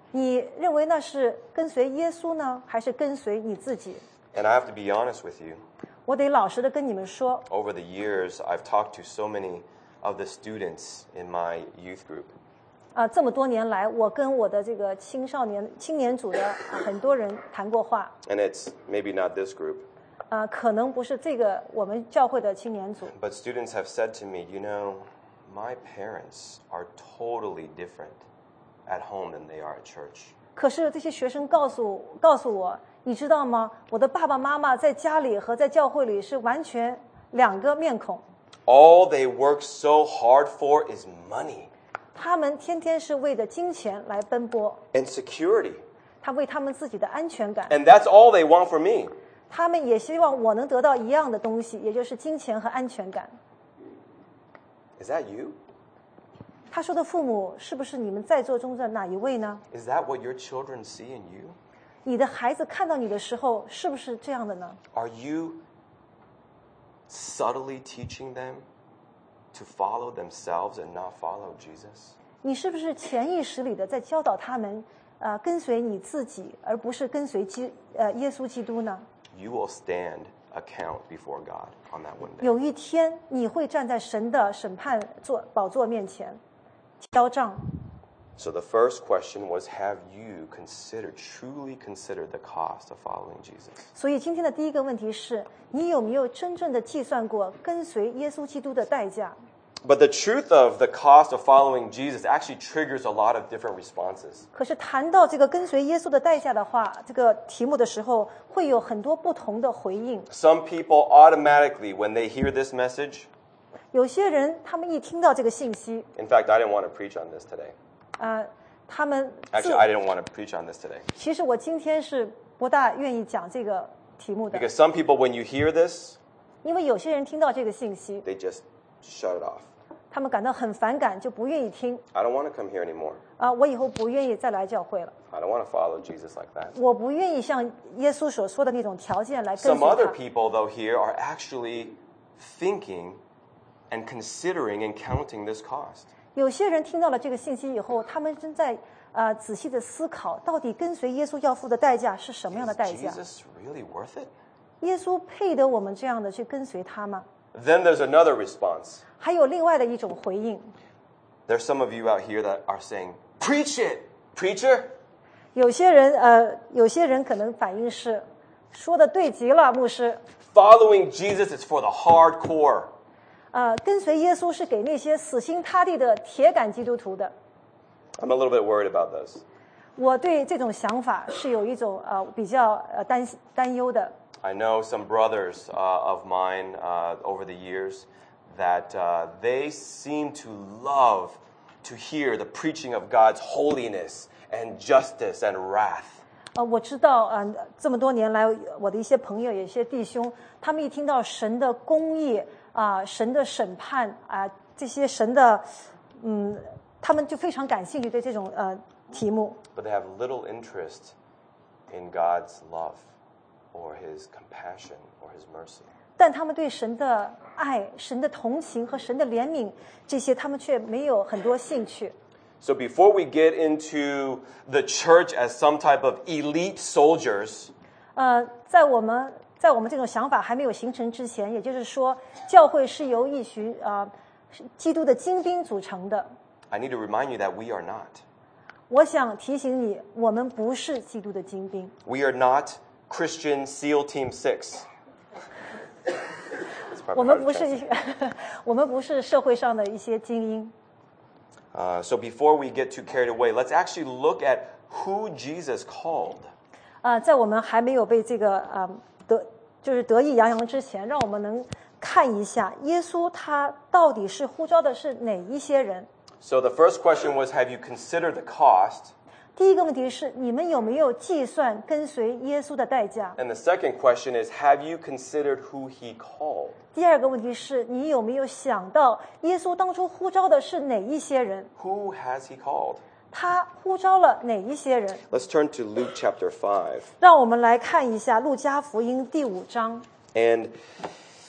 你认为那是跟随耶稣呢，还是跟随你自己？ And I have to be honest with you. 我得老实的跟你们说， Over the years, I've talked to so many of the students in my youth group. 啊，这么多年来，我跟我的这个青少年、青年组的、啊、很多人谈过话， And it's maybe not this group, 啊，可能不是这个我们教会的青年组， but students have said to me, you know, my parents are totally different at home than they are at church. 可是这些学生告诉告诉我，你知道吗？我的爸爸妈妈在家里和在教会里是完全两个面孔， All they work so hard for is money 他们天天是为着金钱来奔波， and security. 他为他们自己的安全感， And that's all they want from me. 他们也希望我能得到一样的东西，也就是金钱和安全感。 Is that you? 他说的父母是不是你们在座中的哪一位呢？ Is that what your children see in you? 你的孩子看到你的时候，是不是这样的呢？ Are you subtly teaching them to follow themselves and not follow Jesus? 你是不是潜意识里的在教导他们，呃，跟随你自己，而不是跟随基呃耶稣基督呢？ You will stand account before God on that one day. 有一天你会站在神的审判座宝座面前，交账。 So the first question was, have you considered, truly considered the cost of following Jesus? 所以今天的第一个问题是，你有没有真正的计算过跟随耶稣基督的代价？ But the truth of the cost of following Jesus actually triggers a lot of different responses. 可是谈到这个跟随耶稣的代价的话，这个题目的时候，会有很多不同的回应。 Some people automatically, when they hear this message, 有些人他们一听到这个信息， in fact, I didn't want to preach on this today. 呃，他们自 Actually, I didn't want to preach on this today. 其实我今天是不大愿意讲这个题目的， Because some people, when you hear this, 因为有些人听到这个信息， they just shut it off. 他们感到很反感，就不愿意听。 I don't want to come here anymore. 啊、我以后不愿意再来教会了， I don't want to follow Jesus like that. 我不愿意像耶稣所说的那种条件来跟 Some 随 other 他。 people, though, here are actually thinking and considering and counting this cost. 有些人听到了这个信息以后，他们正在呃仔细的思考，到底跟随耶稣要付的代价是什么样的 Is 代价？ Jesus really worth it? 耶稣配得我们这样的去跟随他吗？ Then there's another response. 还有另外的一种回应， There's some of you out here that are saying, preach it, preacher. 有些人呃，有些人可能反应是说的对极了，牧师。 Following Jesus is for the hardcore. 呃，跟随耶稣是给那些死心塌地的铁杆基督徒的。 I'm a little bit worried about this. 我对这种想法是有一种呃比较呃担担忧的。 I know some brothers uh, of mine uh, over the years that uh, they seem to love to hear the preaching of God's holiness and justice and wrath. 呃，我知道，呃，这么多年来，我的一些朋友、有一些弟兄，他们一听到神的公义啊、神的审判啊、这些神的，嗯，他们就非常感兴趣对这种呃题目。 But they have little interest in God's love or His compassion or His mercy. 但他们对神的爱、神的同情和神的怜悯这些，他们却没有很多兴趣。 So before we get into the church as some type of elite soldiers, 呃，在我们在我们这种想法还没有形成之前，也就是说，教会是由一群啊、呃、基督的精兵组成的。 I need to remind you that we are not. 我想提醒你，我们不是基督的精兵， We are not Christian SEAL Team Six. That's probably 我们 hard to 不是 translate. 我们不是社会上的一些精英。 Uh, so before we get too carried away, let's actually look at who Jesus called. 啊、在我们还没有被这个啊、得就是得意洋洋之前，让我们能看一下耶稣他到底是呼召的是哪一些人。 So the first question was, have you considered the cost? 第一个问题是，你们有没有计算跟随耶稣的代价？ And the second question is, have you considered who he called? 第二个问题是，你有没有想到耶稣当初呼召的是哪一些人？ Who has he called? 他呼召了哪一些人？ Let's turn to Luke chapter five. 让我们来看一下路加福音第五章。 And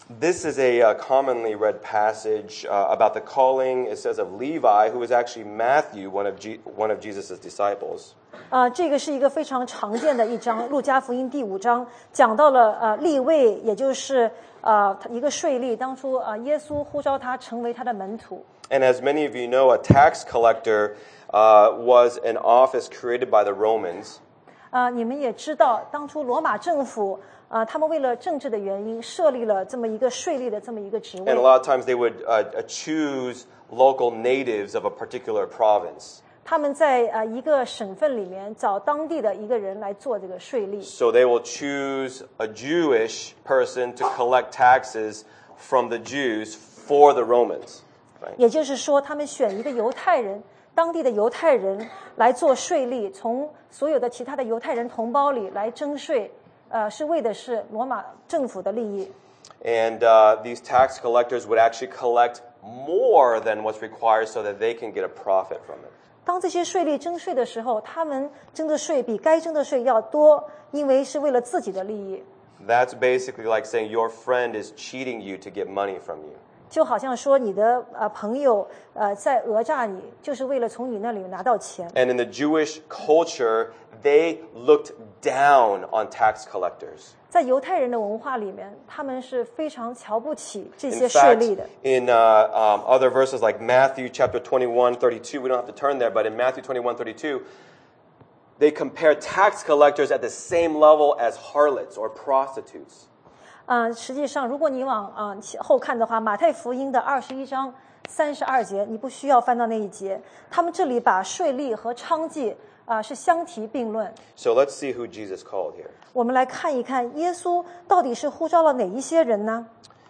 This is a uh, commonly read passage uh, about the calling, it says, of Levi, who is actually Matthew, one of, G- one of Jesus' disciples. 啊、这个是一个非常常见的一章，路加福音第五章讲到了呃利未，也就是呃一个税吏，当初啊、呃、耶稣呼召他成为他的门徒。 And as many of you know, a tax collector uh, was an office created by the Romans. 啊、你们也知道，当初罗马政府啊、呃他们为了政治的原因，设立了这么一个税吏的这么一个职 And a 位。 lot of times they would uh, uh, choose local natives of a particular province. 他们在呃一个省份里面找当地的一个人来做这个税吏。 So they will choose a Jewish person to collect taxes from the Jews for the Romans. Right? 也就是说，他们选一个犹太人，当地的犹太人来做税吏，从所有的其他的犹太人同胞里来征税，呃，是为的是罗马政府的利益。 And uh, these tax collectors would actually collect more than what's required so that they can get a profit from it. 当这些税吏征税的时候，他们征的税比该征的税要多，因为是为了自己的利益。 That's basically like saying your friend is cheating you to get money from you. 就好像说你的呃朋友呃在讹诈你，就是为了从你那里拿到钱。 And in the Jewish culture, they looked down on tax collectors. 在犹太人的文化里面，他们是非常瞧不起这 In 些税 fact, 吏的。 in uh, um, other verses like Matthew chapter twenty-one, thirty-two, we don't have to turn there, but in Matthew twenty-one, thirty-two, they compare tax collectors at the same level as harlots or prostitutes. 啊、实际上，如果你往啊、后看的话，马太福音的二十一章三十二节，你不需要翻到那一节。他们这里把税吏和娼妓啊、是相提并论。 So let's see who Jesus called here. 我们来看一看，耶稣到底是呼召了哪一些人呢？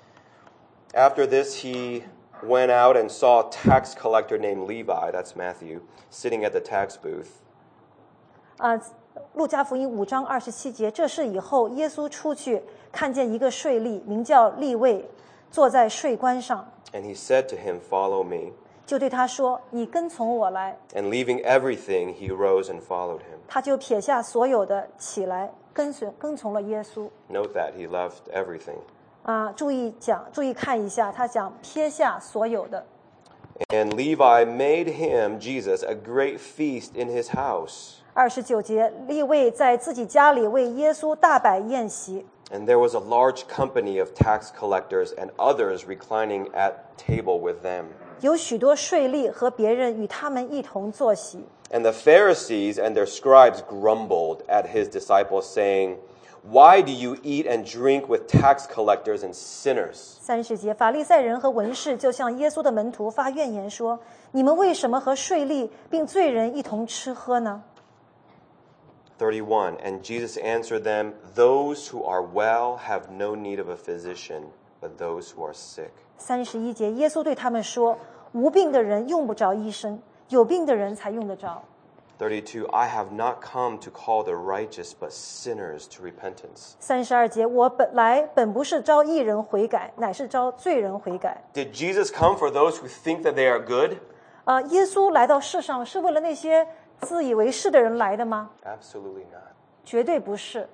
After this, he went out and saw a tax collector named Levi, that's Matthew, sitting at the tax booth. 啊、路加福音五章二十七节，这是以后耶稣出去，看见一个税吏，名叫利未，坐在税关上， And he said to him, "Follow me." 就对他说：“你跟从我来。” And leaving everything, he rose and followed him. 他就撇下所有的，起来跟随跟从了耶稣。 Note that he left everything. 啊，注意讲，注意看一下，他讲撇下所有的。 And Levi made him, Jesus, a great feast in his house. 二十九节，利未在自己家里为耶稣大摆宴席， And there was a large company of tax collectors and others reclining at table with them. 有许多税吏和别人与他们一同坐席。 And the Pharisees and their scribes grumbled at his disciples, saying, "Why do you eat and drink with tax collectors and sinners?" 三十节，法利赛人和文士就向耶稣的门徒发怨言说：“你们为什么和税吏并罪人一同吃喝呢？” thirty-one, and Jesus answered them, "Those who are well have no need of a physician, but those who are sick." 三十一节，耶稣对他们说：“无病的人用不着医生，有病的人才用得着。” thirty-two, I have not come to call the righteous, but sinners to repentance. 三十二节，我本来本不是招义人悔改，乃是招罪人悔改。 Did Jesus come for those who think that they are good? 啊、耶稣来到世上是为了那些自以为是的人来的吗？ Absolutely not. 绝对不是。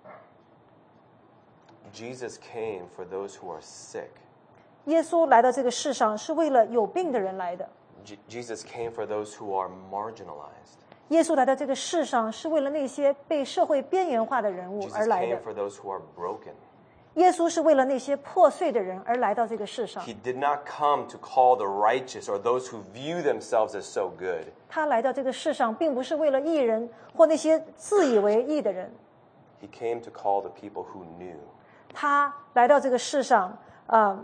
Jesus came for those who are sick. 耶稣来到这个世上是为了有病的人来的。 Je- Jesus came for those who are marginalized. 耶稣来到这个世上是为了那些被社会边缘化的人物 Jesus 而来 came 的。 for those who are broken. 耶稣是为了那些破碎的人而来到这个世上。 He did not come to call the righteous or those who view themselves as so good. 他来到这个世上，并不是为了义人或那些自以为义的人。 He came to call the people who knew. 他来到这个世上，啊、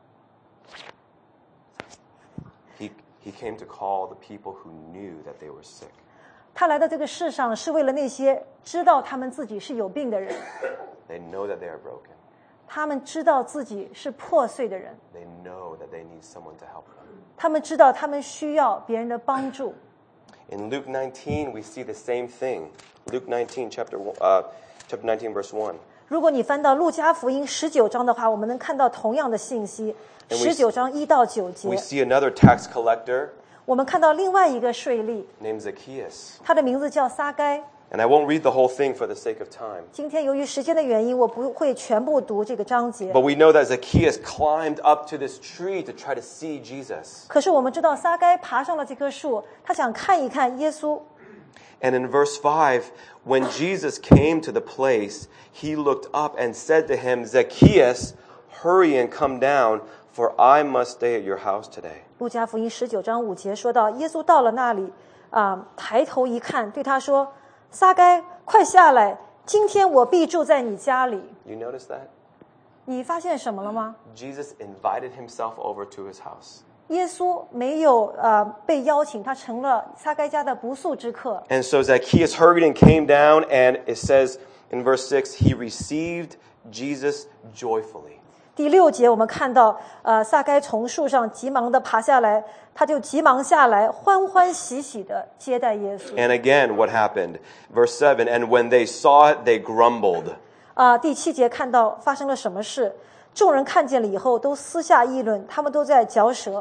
He, he came to call the people who knew that they were sick. 他来到这个世上是为了那些知道他们自己是有病的人， They know that they are broken. 他们知道自己是破碎的人， They know that they need someone to help them. 他们知道他们需要别人的帮助。 In Luke nineteen, we see the same thing. Luke nineteen, chapter one, uh, chapter nineteen, verse one. 如果你翻到路加福音十九章的话，我们能看到同样的信息。 And we- 十九章一到九 We 节， see another tax collector 我们看到另外一个税吏， named Zacchaeus. 他的名字叫撒该。 And I won't read the whole thing for the sake of time. 今天由于时间的原因，我不会全部读这个章节。 But we know that Zacchaeus climbed up to this tree to try to see Jesus. 可是我们知道撒该爬上了这棵树，他想看一看耶稣。 And in verse five, when Jesus came to the place, he looked up and said to him, Zacchaeus, hurry and come down, for I must stay at your house today. 路加福音十九章五节说到，耶稣到了那里，啊、抬头一看，对他说：“撒该，快下来，今天我必住在你家里。” You notice that? 你发现什么了吗？ Jesus invited himself over to his house. 耶稣没有呃被邀请，他成了撒该家的不速之客。 And so Zacchaeus hurried and came down, and it says in verse six, he received Jesus joyfully. 第六节我们看到，呃，撒该从树上急忙的爬下来，他就急忙下来，欢欢喜喜的接待耶稣。 And again, what happened? Verse seven, and when they saw it, they grumbled. 啊、第七节看到发生了什么事，众人看见了以后，都私下议论，他们都在嚼舌。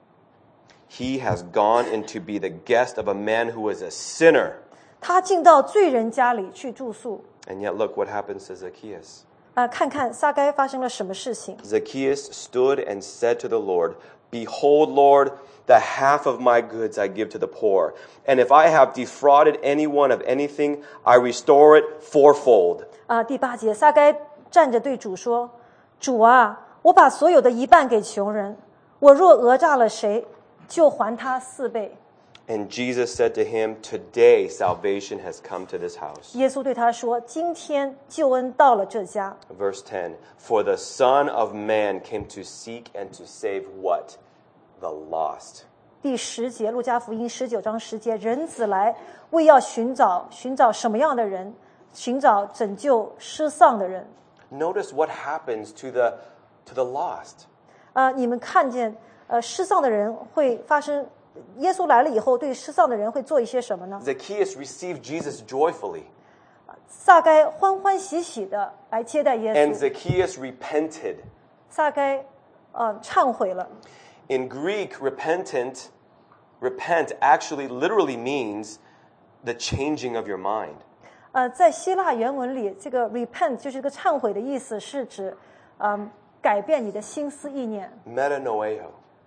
He has gone in to be the guest of a man who is a sinner. 他进到罪人家里去住宿。 And yet look what happens to Zacchaeus. 啊、看看撒该发生了什么事情。 Zacchaeus stood and said to the Lord, Behold, Lord, the half of my goods I give to the poor. And if I have defrauded anyone of anything, I restore it fourfold. 啊、第八节，撒该站着对主说：“主啊，我把所有的一半给穷人，我若讹诈了谁，就还他四倍。” And Jesus said to him, Today salvation has come to this house. 耶稣对他说：“今天救恩到了这家。” Verse ten, For the Son of Man came to seek and to save what? The lost. 第十节，路加福音十九章十节，人子来为要寻找寻找什么样的人？寻找拯救失丧的人。 Notice what happens to the, to the lost. 呃，你们看见呃失丧的人会发生？耶稣来了以后，对失丧的人会做一些什么呢？ Zacchaeus received Jesus joyfully. 撒该欢欢喜喜的来接待耶 And 稣。 Zacchaeus repented. 撒该呃忏悔了。 In Greek, repentant, repent actually literally means the changing of your mind. 呃，在希腊原文里，这个 repent 就是这个忏悔的意思，是指嗯、改变你的心思意念。 Metanoeo.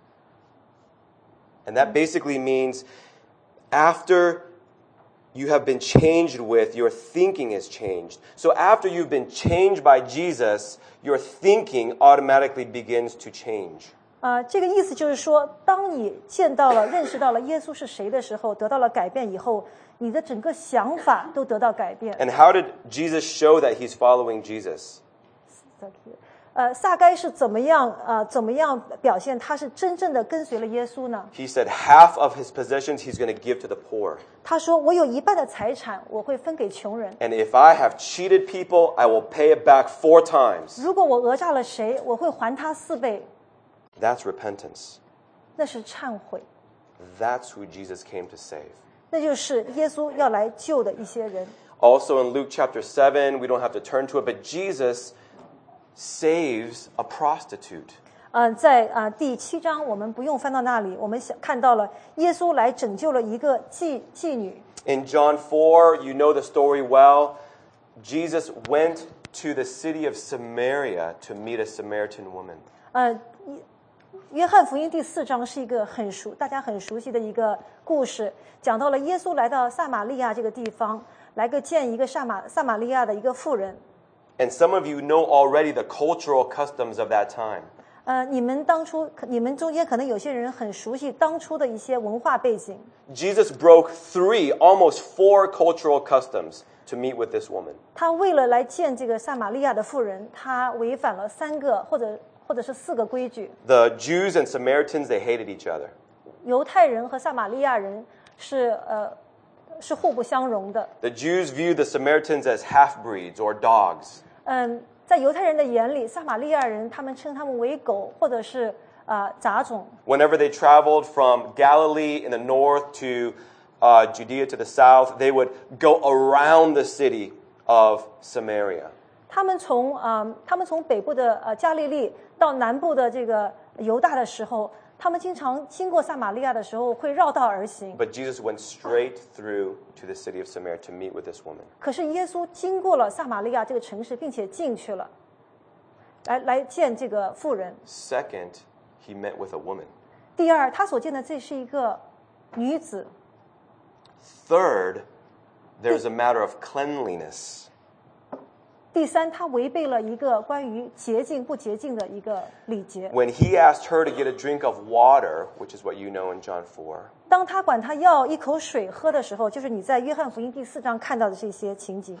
And that basically means after you have been changed with, your thinking is changed. So after you've been changed by Jesus, your thinking automatically begins to change. 啊、这个意思就是说，当你见到了、认识到了耶稣是谁的时候，得到了改变以后，你的整个想法都得到改变。 And how did Jesus show that he's following Jesus? 呃，撒该是怎么样呃怎么样表现他是真正的跟随了耶稣呢？ He said half of his possessions he's going to give to the poor. 他说：“我有一半的财产，我会分给穷人。 And if I have cheated people, I will pay it back four times. 如果我讹诈了谁，我会还他四倍。” That's repentance. 那是忏悔， That's who Jesus came to save. 那就是耶稣要来救的一些人。 Also in Luke chapter seven, we don't have to turn to it, but Jesus saves a prostitute. 嗯、在啊、第七章我们不用翻到那里，我们想看到了耶稣来拯救了一个妓妓女。 In John four, you know the story well. Jesus went to the city of Samaria to meet a Samaritan woman. 呃，约翰福音第四章是一个很熟、大家很熟悉的一个故事，讲到了耶稣来到撒玛利亚这个地方，来个见一个撒玛撒玛利亚的一个妇人。 And some of you know already the cultural customs of that time. 呃，你们当初，你们中间可能有些人很熟悉当初的一些文化背景。 Jesus broke three, almost four cultural customs to meet with this woman. 他为了来见这个撒玛利亚的妇人，他违反了三个或者或者是四个规矩。 The Jews and Samaritans, they hated each other. 犹太人和撒玛利亚人是呃是互不相容的。 The Jews viewed the Samaritans as half-breeds or dogs. 嗯，在犹太人的眼里，撒玛利亚人他们称他们为狗，或者是啊、呃、杂种。 Whenever they traveled from Galilee in the north to uh, Judea to the south, they would go around the city of Samaria. 他们从啊、呃他们从北部的呃加利利到南部的这个犹大的时候，他们经常经过撒玛利亚的时候会绕道而行。 But Jesus went straight through to the city of Samaria to meet with this woman. 可是耶稣经过了撒玛利亚这个城市，并且进去了，来来见这个妇人。 Second, he met with a woman. 第二，他所见的这是一个女子。 Third, there's a matter of cleanliness. 第三，他违背了一个关于洁净不洁净的一个礼节。 When he asked her to get a drink of water, which is what you know in John four, 当他管他要一口水喝的时候，就是你在约翰福音第四章看到的这些情景。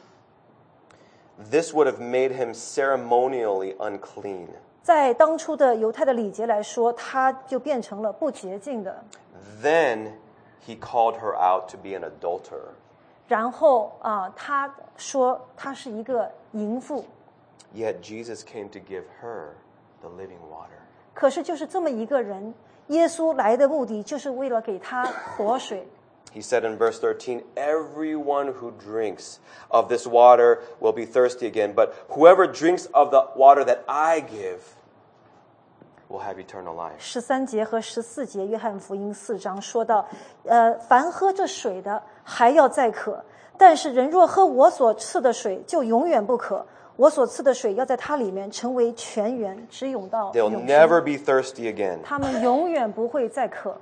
this would have made him ceremonially unclean. 在当初的犹太的礼节来说，他就变成了不洁净的。 Then he called her out to be an adulterer. 然后啊，他说他是一个淫妇。 Yet Jesus came to give her the living water. 可是就是这么一个人，耶稣来的目的就是为了给他活水。 He said in verse thirteen, everyone who drinks of this water will be thirsty again, but whoever drinks of the water that I give will have eternal life. 十三节和十四节，约翰福音四章说到，呃，凡喝这水的还要再渴，但是人若喝我所赐的水，就永远不渴。我所赐的水要在它里面成为泉源，直涌到 They'll 永 never 生。 be thirsty again. 他们永远不会再渴。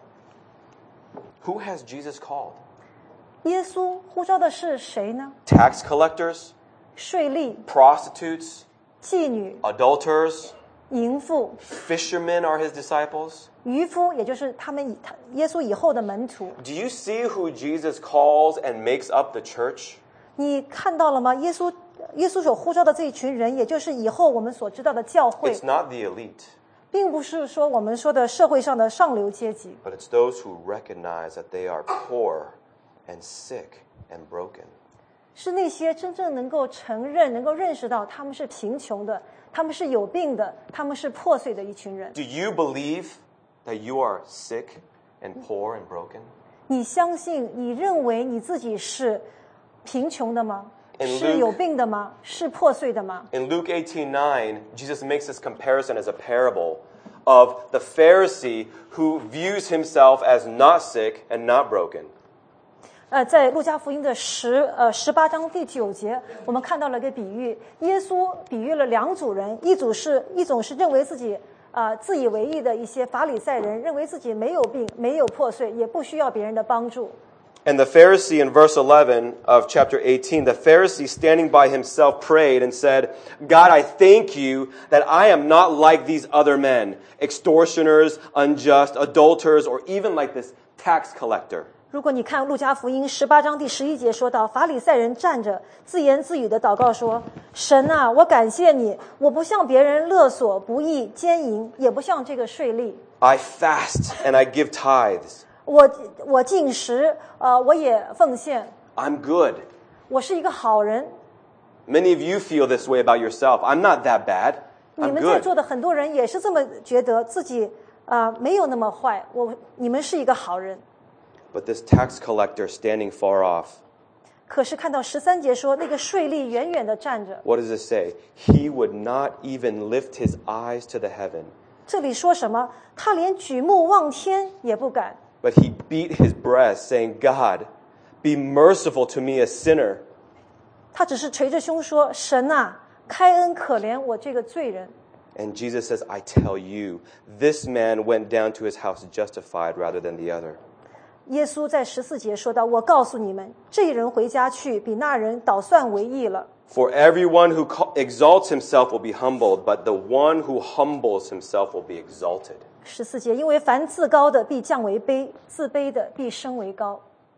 Who has Jesus called? 耶稣呼召的是谁呢？ Tax collectors, 税吏、 prostitutes, 妓女、 adulterers, 淫妇、 fishermen are his disciples. 渔夫，也就是他们以他耶稣以后的门徒。 Do you see who Jesus calls and makes up the church? 你看到了吗？耶稣耶稣所呼召的这一群人，也就是以后我们所知道的教会， It's not the elite, 并不是说我们说的社会上的上流阶级， but it's those who recognize that they are poor and sick and broken. 是那些真正能够承认、能够认识到他们是贫穷的，他们是有病的，他们是破碎的一群人。 Do you believe that you are sick and poor and broken? 你相信、你认为你自己是贫穷的吗？ In 是有病的吗？是破碎的吗？ In Luke eighteen nine, Jesus makes this comparison as a parable of the Pharisee who views himself as not sick and not broken. 呃，在路加福音的十呃十八章第九节，我们看到了一个比喻，耶稣比喻了两组人，一组是一种是认为自己啊、呃、自以为意的一些法利赛人，认为自己没有病、没有破碎，也不需要别人的帮助。 And the Pharisee in verse eleven of chapter eighteen, the Pharisee standing by himself prayed and said, God, I thank you that I am not like these other men, extortioners, unjust, adulterers, or even like this tax collector. 如果你看路加福音十八章第十一节说到，法利赛人站着自言自语的祷告说：“神啊，我感谢你，我不像别人勒索、不义、奸淫，也不像这个税吏。 I fast and I give tithes. 我我进食，呃，我也奉献， I'm good. 我是一个好人。 Many of you feel this way about yourself. I'm not that bad. 你 I'm 们在 good. 座的很多人也是这么觉得自己啊、呃、没有那么坏，我你们是一个好人。 But this tax collector standing far off, 可是看到十三节说，那个税吏远远的站着， what does it say? He would not even lift his eyes to the heaven, 这里说什么？他连举目望天也不敢。 but he beat his breast, saying, God, be merciful to me, a sinner. 他只是捶着胸说：“神啊，开恩可怜我这个罪人。” And Jesus says, I tell you, this man went down to his house justified rather than the other. 耶稣在十四节说到：“我告诉你们，这人回家去，比那人倒算为义了。 For everyone who exalts himself will be humbled, but the one who humbles himself will be exalted. ” 十四节，因为凡自高的必降为卑，自卑的必升为高。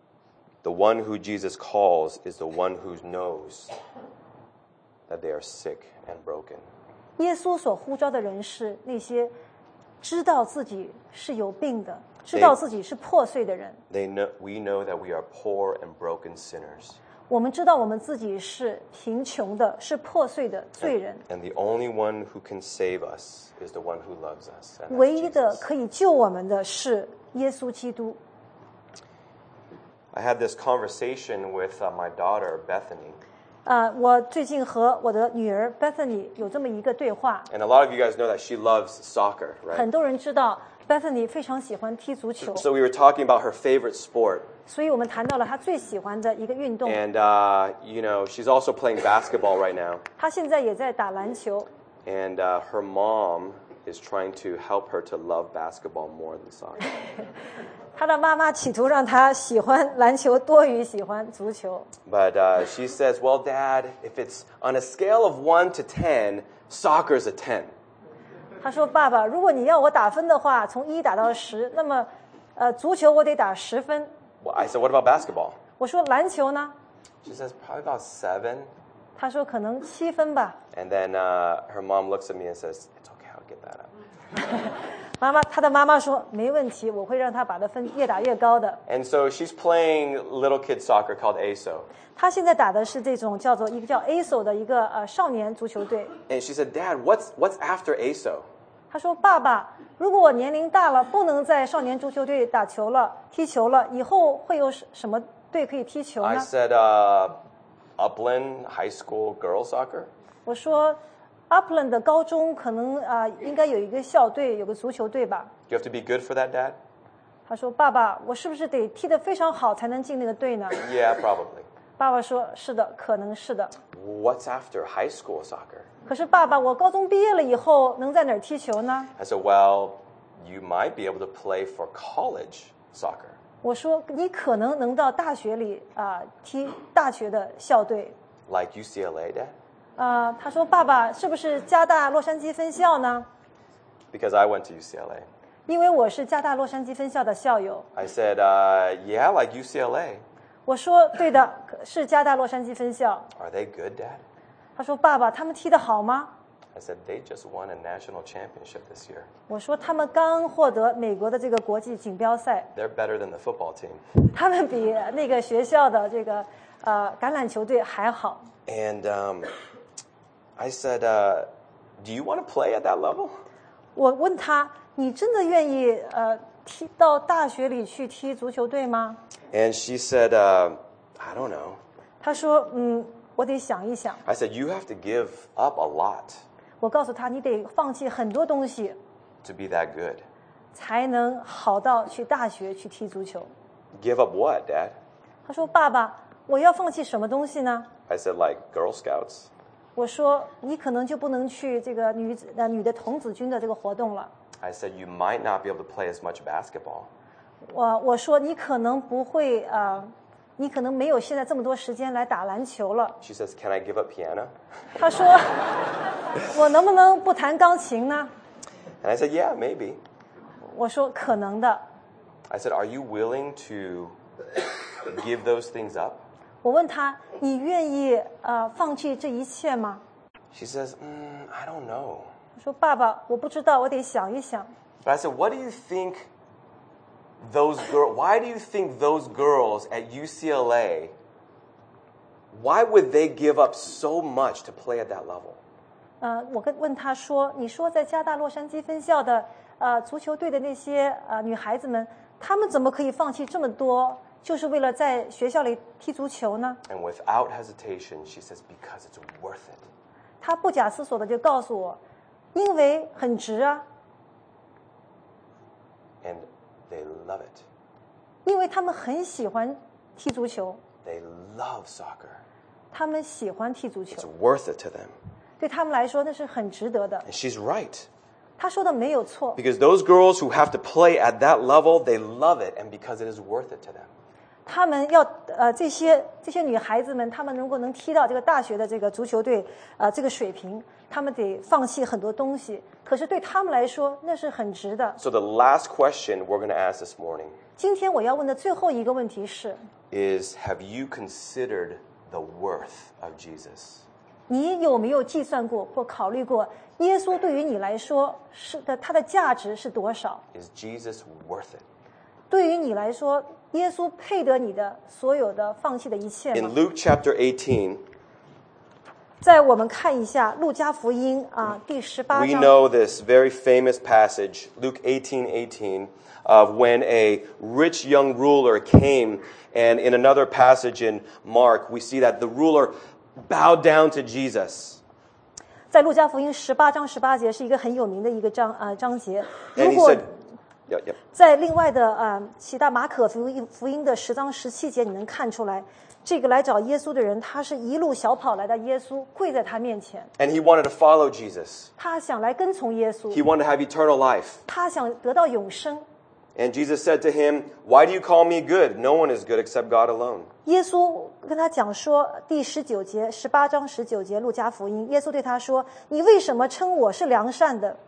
The one who Jesus calls is the one who knows that they are sick and broken. 耶稣所呼召的人是那些知道自己是有病的，知道自己是破碎的人。 They know, we know that we are poor and broken sinners. 我们知道我们自己是贫穷的，是破碎的罪人。 And the only one who can save us is the one who loves us. And 唯 that's 一的 Jesus. 可以救我们的是耶稣基督。 I had this conversation with uh, my daughter, Bethany. 啊、我最近和我的女儿 Bethany 有这么一个对话。 And a lot of you guys know that she loves soccer, right? 很多人知道 Bethany 非常喜欢踢足球， So we were talking about her favorite sport. 所以我们谈到了她最喜欢的一个运动。 And, uh, you know, she's also playing basketball right now. 她现在也在打篮球， And uh, her mom is trying to help her to love basketball more than soccer. 她的妈妈企图让她喜欢篮球多于喜欢足球。 But uh, she says, well, Dad, if it's on a scale of one to ten, soccer's a ten. 她说：“爸爸，如果你要我打分的话，从一打到十，那么，呃，足球我得打十分。 Well, I said, what about basketball? 我说篮球呢？ She says, probably about seven. 她说可能七分吧。 And then uh, her mom looks at me and says, it's okay, I'll get that up. 妈妈，她的妈妈说没问题，我会让她把的分越打越高的。 And so she's playing little kid soccer called A S O. 她现在打的是这种叫做一个叫 A S O 的一个呃少年足球队。 And she said, Dad, what's, what's after A S O? 她说：“爸爸，如果我年龄大了，不能在少年足球队打球了、踢球了，以后会有什么队可以踢球 I 呢？” said, uh, Upland High School girls soccer. 我说 ，Upland 的高中可能啊、呃应该有一个校队，有个足球队吧。 Do you have to be good for that, Dad? 他说：“爸爸，我是不是得踢得非常好才能进那个队呢 Yeah, probably.？” 爸爸说：“是的，可能是的。 What's after high school soccer? 可是爸爸，我高中毕业了以后能在哪儿踢球呢？” I said, well, you might be able to play for college soccer. 我说：“你可能能到大学里啊、踢大学的校队。” Like U C L A, Dad? 啊、他说：“爸爸，是不是加大洛杉矶分校呢？ Because I went to U C L A. 因为我是加大洛杉矶分校的校友。” I said, uh, yeah, like U C L A. 我说：“对的，是加大洛杉矶分校。” Are they good, Dad? 他说：“爸爸，他们踢得好吗 I said, they just won a national championship this year.？” 我说：“他们刚获得美国的这个国际锦标赛， They're better than the football team. 他们比那个学校的这个呃橄榄球队还好。” And um, I said, uh, do you want to play at that level? 我问他：“你真的愿意呃踢到大学里去踢足球队吗 And she said, uh, I don't know.？” 他说：“嗯，我得想一想。” I said, you have to give up a lot 我告诉他：“你得放弃很多东西， to be that good. 才能好到去大学去踢足球。” Give up what, Dad? 他说：“爸爸，我要放弃什么东西呢 I said, like Girl Scouts.？” 我说：“你可能就不能去这个女子呃女的童子军的这个活动了。” I said, you might not be able to play as much basketball. 我我说你可能不会呃，你可能没有现在这么多时间来打篮球了。 She says, can I give up piano? 他说：“我能不能不弹钢琴呢 And I said, yeah, maybe.？” 我说：“可能的。” I said, are you willing to give those things up? 我问他：“你愿意呃放弃这一切吗 She says, mm, I don't know.？” 他说：“爸爸，我不知道，我得想一想。” But I said, what do you think those girls, why do you think those girls at U C L A, why would they give up so much to play at that level? 呃，我跟问他说：“你说在加大洛杉矶分校的呃足球队的那些呃女孩子们，她们怎么可以放弃这么多，就是为了在学校里踢足球呢 And without hesitation, she says, because it's worth it.？” 他不假思索的就告诉我：“因为很值啊， And they love it. 因为他们很喜欢踢足球， They love soccer. 他们喜欢踢足 It's 球， worth it to them. 对他们来说那是很值得的。 And she's right. 他说的没有错， Because those girls who have to play at that level, they love it, and because it is worth it to them. 他们要呃这些这些女孩子们，她们能够能踢到这个大学的这个足球队呃这个水平，她们得放弃很多东西，可是对他们来说那是很值的。 So the last question we're going to ask this morning 今天我要问的最后一个问题是： is, have you considered the worth of Jesus? 你有没有计算过或考虑过，耶稣对于你来说是的他的价值是多少？ Is Jesus worth it? 对于你来说，耶稣配得你的所有的放弃的一切吗 In？ Luke chapter eighteen, 在我们看一下路加福音啊第十八 we 章。 know this very famous passage, Luke eighteen eighteen, of when a rich young ruler came, and in another passage in Mark, we see that the ruler bowed down to Jesus. 在路加福音十八章十八节是一个很有名的一个章呃章节。 And 如 he 果 said, yeah, yeah. 在另外的呃其他马可福音福音的十章十七节，你能看出来，这个来找耶稣的人，他是一路小跑来到耶稣，跪在他面前， And he wanted to follow Jesus. 他想来跟从耶稣， He wanted to have eternal life. 他想得到永生。 And Jesus said to him, "Why do you call me good? No one is good except God alone." 耶稣跟他讲说，第十九节，十八章十九节，路加福音，耶稣对他说：“你为什么称我是良善的？”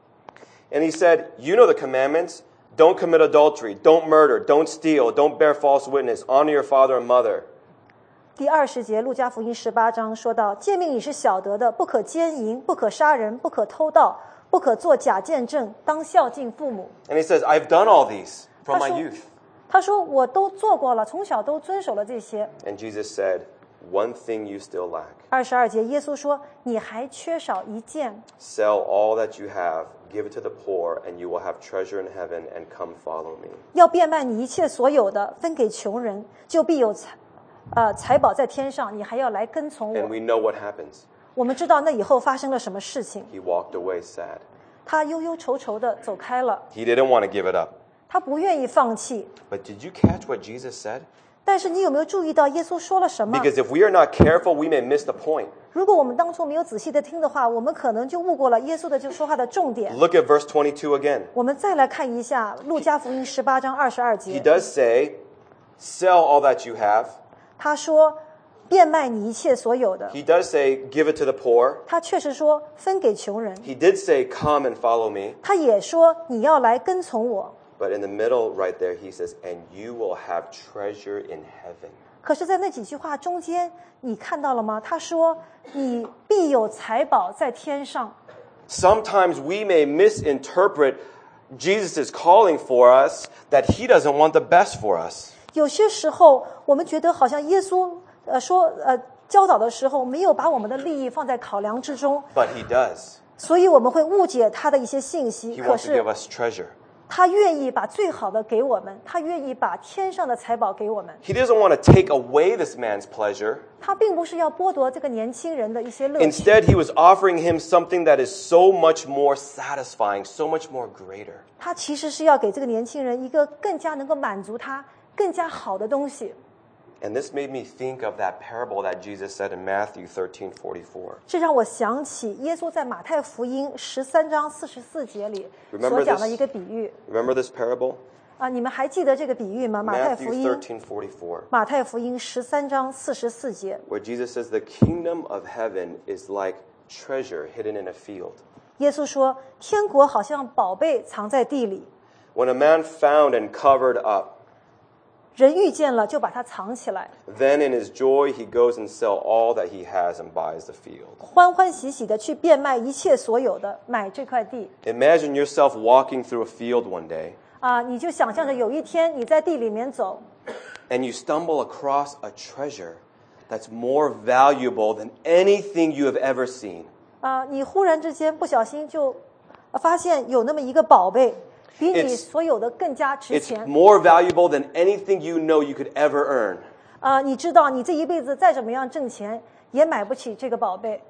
And he said, "You know the commandments. Don't commit adultery. Don't murder. Don't steal. Don't bear false witness. Honor your father and mother." 第二十节，路加福音十八章说到：“诫命你是晓得的，不可奸淫，不可杀人，不可偷盗，不可作假见证，当孝敬父母。” And he says, "I've done all these from my 他说 youth." 他说：“我都做过了，从小都遵守了这些。” And Jesus said, "One thing you still lack. 二十二节，耶稣说：“你还缺少一件， Sell all that you have, give it to the poor, and you will have treasure in heaven, and come follow me." 要变卖你一切所有的，分给穷人，就必有财，呃，财宝在天上。你还要来跟从 And 我。” we know what happens. 我们知道那以后发生了什么事情。 He walked away sad. 他忧忧愁愁的走开了， He didn't want to give it up. 他不愿意放弃。 But did you catch what Jesus said? 但是你有没有注意到耶稣说了什么？ Because if we are not careful, we may miss the point. 如果我们当初没有仔细的听的话，我们可能就误过了耶稣的就说话的重点。 Look at verse twenty-two again. 我们再来看一下路加福音十八章二十二 He 节， does say, "Sell all that you have." 他说：“变卖你一切所有的。” He does say, "Give it to the poor." 他确实说分给穷人， He did say, "Come and follow me." 他也说你要来跟从我。 But in the middle right there, he says, "And you will have treasure in heaven." 可是，在那几句话中间，你看到了吗？他说：“你必有财宝在天上。” Sometimes we may misinterpret Jesus' calling for us that he doesn't want the best for us. 有些时候，我们觉得好像耶稣呃说呃教导的时候，没有把我们的利益放在考量之中， But he does. 所以我们会误解他的一些信息。 He 可 wants to give 是 us treasure. 他愿意把最好的给我们，他愿意把天上的财宝给我们。 He doesn't want to take away this man's pleasure. 他并不是要剥夺这个年轻人的一些乐趣， Instead, he was offering him something that is so much more satisfying, so much more greater. 他其实是要给这个年轻人一个更加能够满足他、更加好的东西。 And this made me think of that parable that Jesus said in Matthew thirteen forty-four. 这让我想起耶稣在马太福音十三章四十四节里 Remember 所讲的 this? 一个比喻 Remember this parable? 啊，你们还记得这个比喻吗？马太福 Matthew 音 thirteen forty-four, 马太福音十三章四十四节， where Jesus says the kingdom of heaven is like treasure hidden in a field. 耶稣说：“天国好像宝贝藏在地里， When a man found and covered up, 人遇见了就把它藏起来， then in his joy he goes and sells all that he has and buys the field." 欢欢喜喜的去变卖一切所有的，买这块地。 Imagine yourself walking through a field one day 啊，你就想象着有一天你在地里面走， and you stumble across a treasure that's more valuable than anything you have ever seen. 啊，你忽然之间不小心就呃发现有那么一个宝贝，比你 It's- 所有的更加值 It's 钱。 more valuable than anything you know you could ever earn. 啊，你知道你这一辈子再怎么样挣钱，也买不起这个宝贝。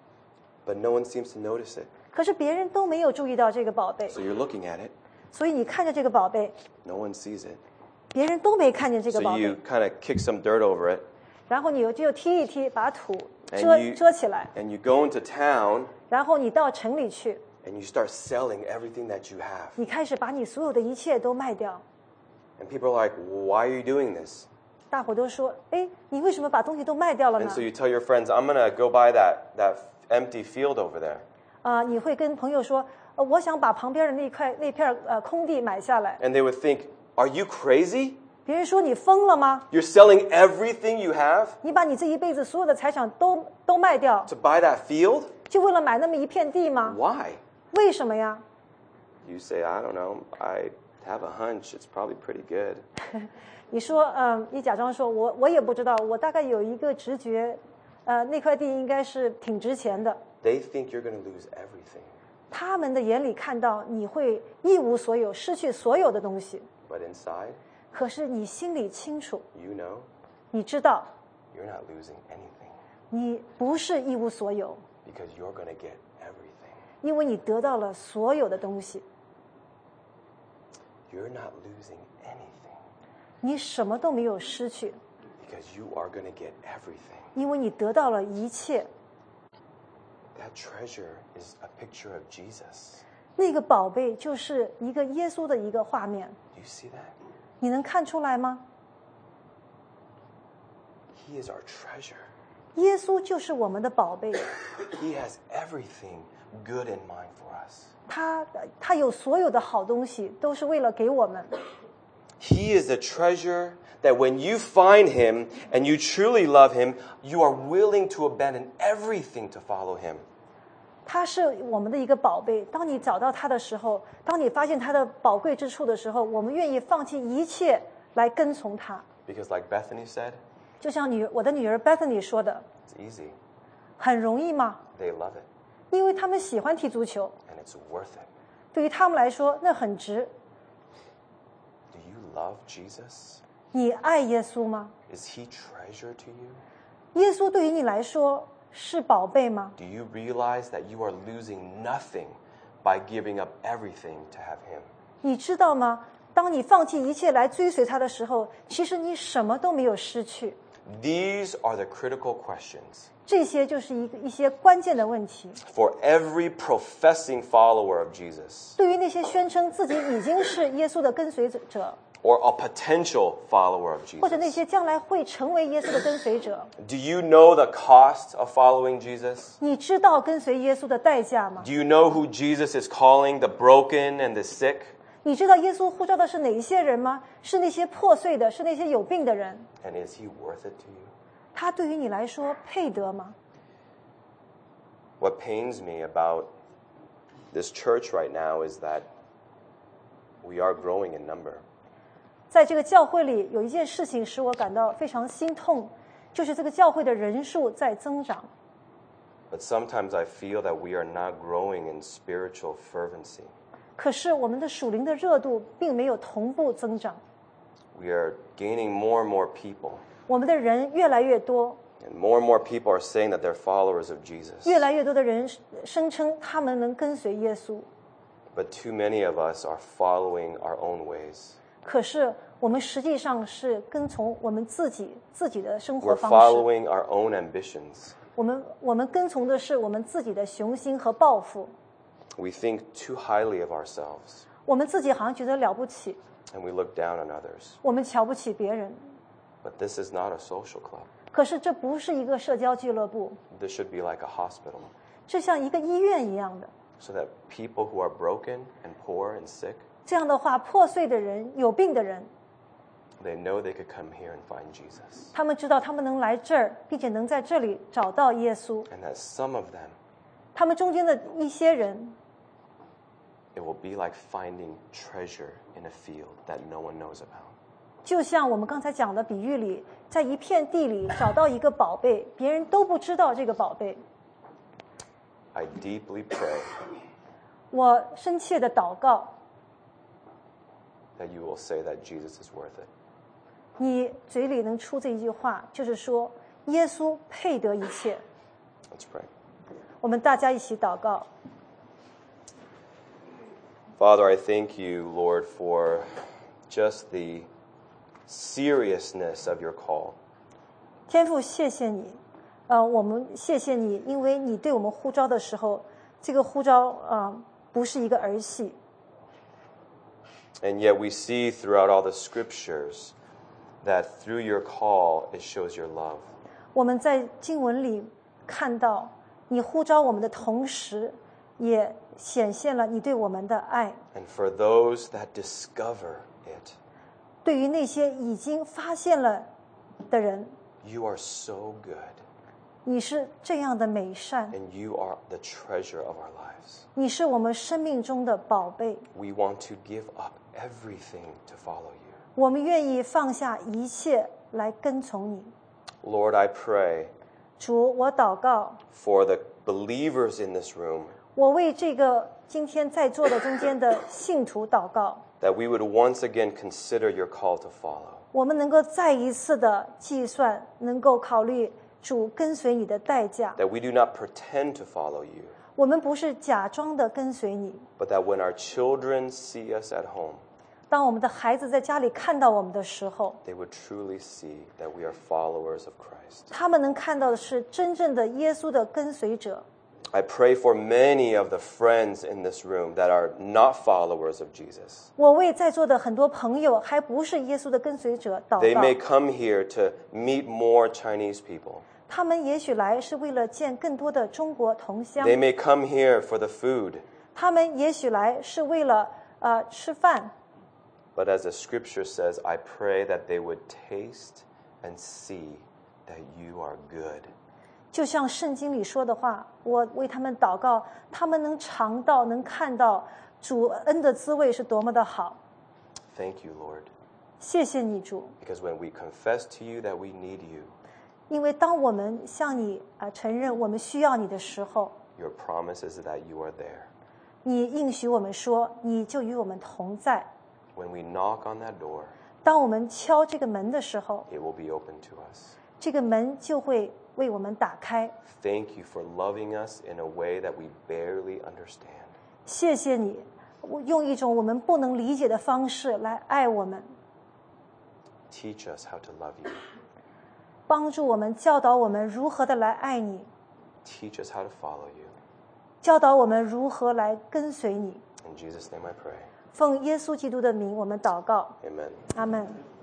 But no one seems to notice it. 可是别人都没有注意到这个宝贝， So you're looking at it, 所以你看着这个宝贝， no one sees it. 别人都没看见这个 So 宝 you 贝， kind of kick some dirt over it, 然后你就踢一踢，把土 And 遮 you- 遮起来， and you go into town 然后你到城里去， and you start selling everything that you have. 你开始把你所有的一切都卖掉。 And people are like, "Why are you doing this?" 大伙都说：“哎，你为什么把东西都卖掉了 And 呢 so you tell your friends, "I'm going to go buy that that empty field over there." ？” 啊、你会跟朋友说：“呃，我想把旁边的那块那片呃空地买下来。 And they would think, "Are you crazy? ” 别人说：“你疯了吗？ You're selling everything you have 你把你这一辈子所有的财产都都卖掉， to buy that field? 就为了买那么一片地吗？ Why?" 为什么呀？” You say, "I don't know. I have a hunch. It's probably pretty good." 你说：“嗯、你假装说我我也不知道，我大概有一个直觉，呃，那块地应该是挺值钱的。” They think you're going to lose everything. 他们的眼里看到你会一无所有，失去所有的东西， But inside, 可是你心里清楚， you know 你知道 you're not losing anything. 你不是一无所有， because you're going to get everything. 因为你得到了所有的东西， You're not losing anything 你什么都没有失去， because you are going to get everything. 因为你得到了一切。 That treasure is a picture of Jesus. 那个宝贝就是一个耶稣的一个画面， Do you see that? 你能看出来吗？ He is our treasure. 耶稣就是我们的宝贝， He has everything good in mind for us. 他他有所有的好东西，都是为了给我们。 He is the treasure that when you find him and you truly love him, you are willing to abandon everything to follow him. 他是我们的一个宝贝，当你找到他的时候，当你发现他的宝贵之处的时候，我们愿意放弃一切来跟从他。 Because like Bethany said, 就像女我的女儿 Bethany 说的， it's easy. 很容易吗？ They love it. 因为他们喜欢踢足球， And it's worth it. 对于他们来说那很值。 Do you love Jesus? 你爱耶稣吗？ Is he treasure to you? 耶稣对于你来说是宝贝吗？ Do you realize that you are losing nothing by giving up everything to have him? 你知道吗？当你放弃一切来追随他的时候，其实你什么都没有失去。 These are the critical questions 这些就是一个一些关键的问题。 for every professing follower of Jesus 对于那些宣称自己已经是耶稣的跟随者， or a potential follower of 或者那 Jesus. 些将来会成为耶稣的跟随者， Do you know the cost of following Jesus? 你知道跟随耶稣的代价吗？ Do you know who Jesus is calling the broken and the sick? 你知道耶稣呼召的是哪一些人吗？是那些破碎的，是那些有病的人。 And is he worth it to you? 他对于你来说配得吗？ What pains me about this church right now is that we are growing in number. 在这个教会里，有一件事情使我感到非常心痛，就是这个教会的人数在增长。 But sometimes I feel that we are not growing in spiritual fervency. 可是我们的属灵的热度并没有同步增长， We are gaining more and more people. 我们的人越来越多， And more and more people are saying that they're followers of Jesus. 越来越多的人声称他们能跟随耶稣。 But too many of us are following our own ways. 可是我们实际上是跟从我们自己自己的生活 We're 方式， following our own ambitions. 我们我们跟从的是我们自己的雄心和抱负， We think too highly of ourselves. 我们自己好像觉得了不起， And we look down on others. 我们瞧不起别人。 But this is not a social club. 可是这不是一个社交俱乐部， This should be like a hospital. 这像一个医院一样的。 So that people who are broken and poor and sick, 这样的话，破碎的人、有病的人， they know they could come here and find Jesus. 他们知道他们能来这儿，并且能在这里找到耶稣。 And that some of them, 他们中间的一些人， it will be like finding treasure in a field that no one knows about. 就像我们刚才讲的比喻里，在一片地里找到一个宝贝，别人都不知道这个宝贝。 I deeply pray 我深切的祷告， that you will say that Jesus is worth it. 你嘴里能出这一句话，就是说耶稣配得一切。 Let's pray. 我们大家一起祷告。 Father, I thank you, Lord, for just the seriousness of your call. 天父，谢谢你，呃，我们谢谢你，因为你对我们呼召的时候，这个呼召呃不是一个儿戏。 And yet we see throughout all the scriptures that through your call, it shows your love. 我们在经文里看到，你呼召我们的同时，也显现了你对我们的爱。 And for those that discover it, 对于那些已经发现了的人， you are so good, 你是这样的美善， and you are the treasure of our lives. 你是我们生命中的宝贝。 We want to give up everything to follow you. 我们愿意放下一切来跟从你。 Lord, I pray 主，我祷告， for the believers in this room 我为这个今天在座的中间的信徒祷告， that we would once again consider your call to follow. 我们能够再一次的计算，能够考虑主跟随你的代价。 That we do not pretend to follow you, 我们不是假装的跟随你。 but that when our children see us at home, 当我们的孩子在家里看到我们的时候， they would truly see that we are followers of Christ. 他们能看到的是真正的耶稣的跟随者。 I pray for many of the friends in this room that are not followers of Jesus. 我为在座的很多朋友还不是耶稣的跟随者祷 They may 告。 come here to meet more Chinese people. 他们也许来是为了见更多的中国同乡， They may come here for the food. 他们也许来是为了呃吃饭。 But as the scripture says, I pray that they would taste and see that you are good. 就像圣经里说的话，我为他们祷告，他们能尝到、能看到主恩的滋味是多么的好。 Thank you, Lord. 谢谢你，主， Because when we confess to you that we need you, 因为当我们向你啊、呃、承认我们需要你的时候， your promise is that you are there. 你应许我们说，你就与我们同在。 When we knock on that door, 当我们敲这个门的时候， it will be open to us. 这个门就会为我们打开。 Thank you for loving us in a way that we barely understand. 谢谢你，用一种我们不能理解的方式来爱我们， Teach us how to love you. 帮助我们，教导我们如何的来爱你， Teach us how to follow you. 教导我们如何来跟随你。 In Jesus' name I pray. 奉耶稣基督的名，我们祷告， Amen. 阿门。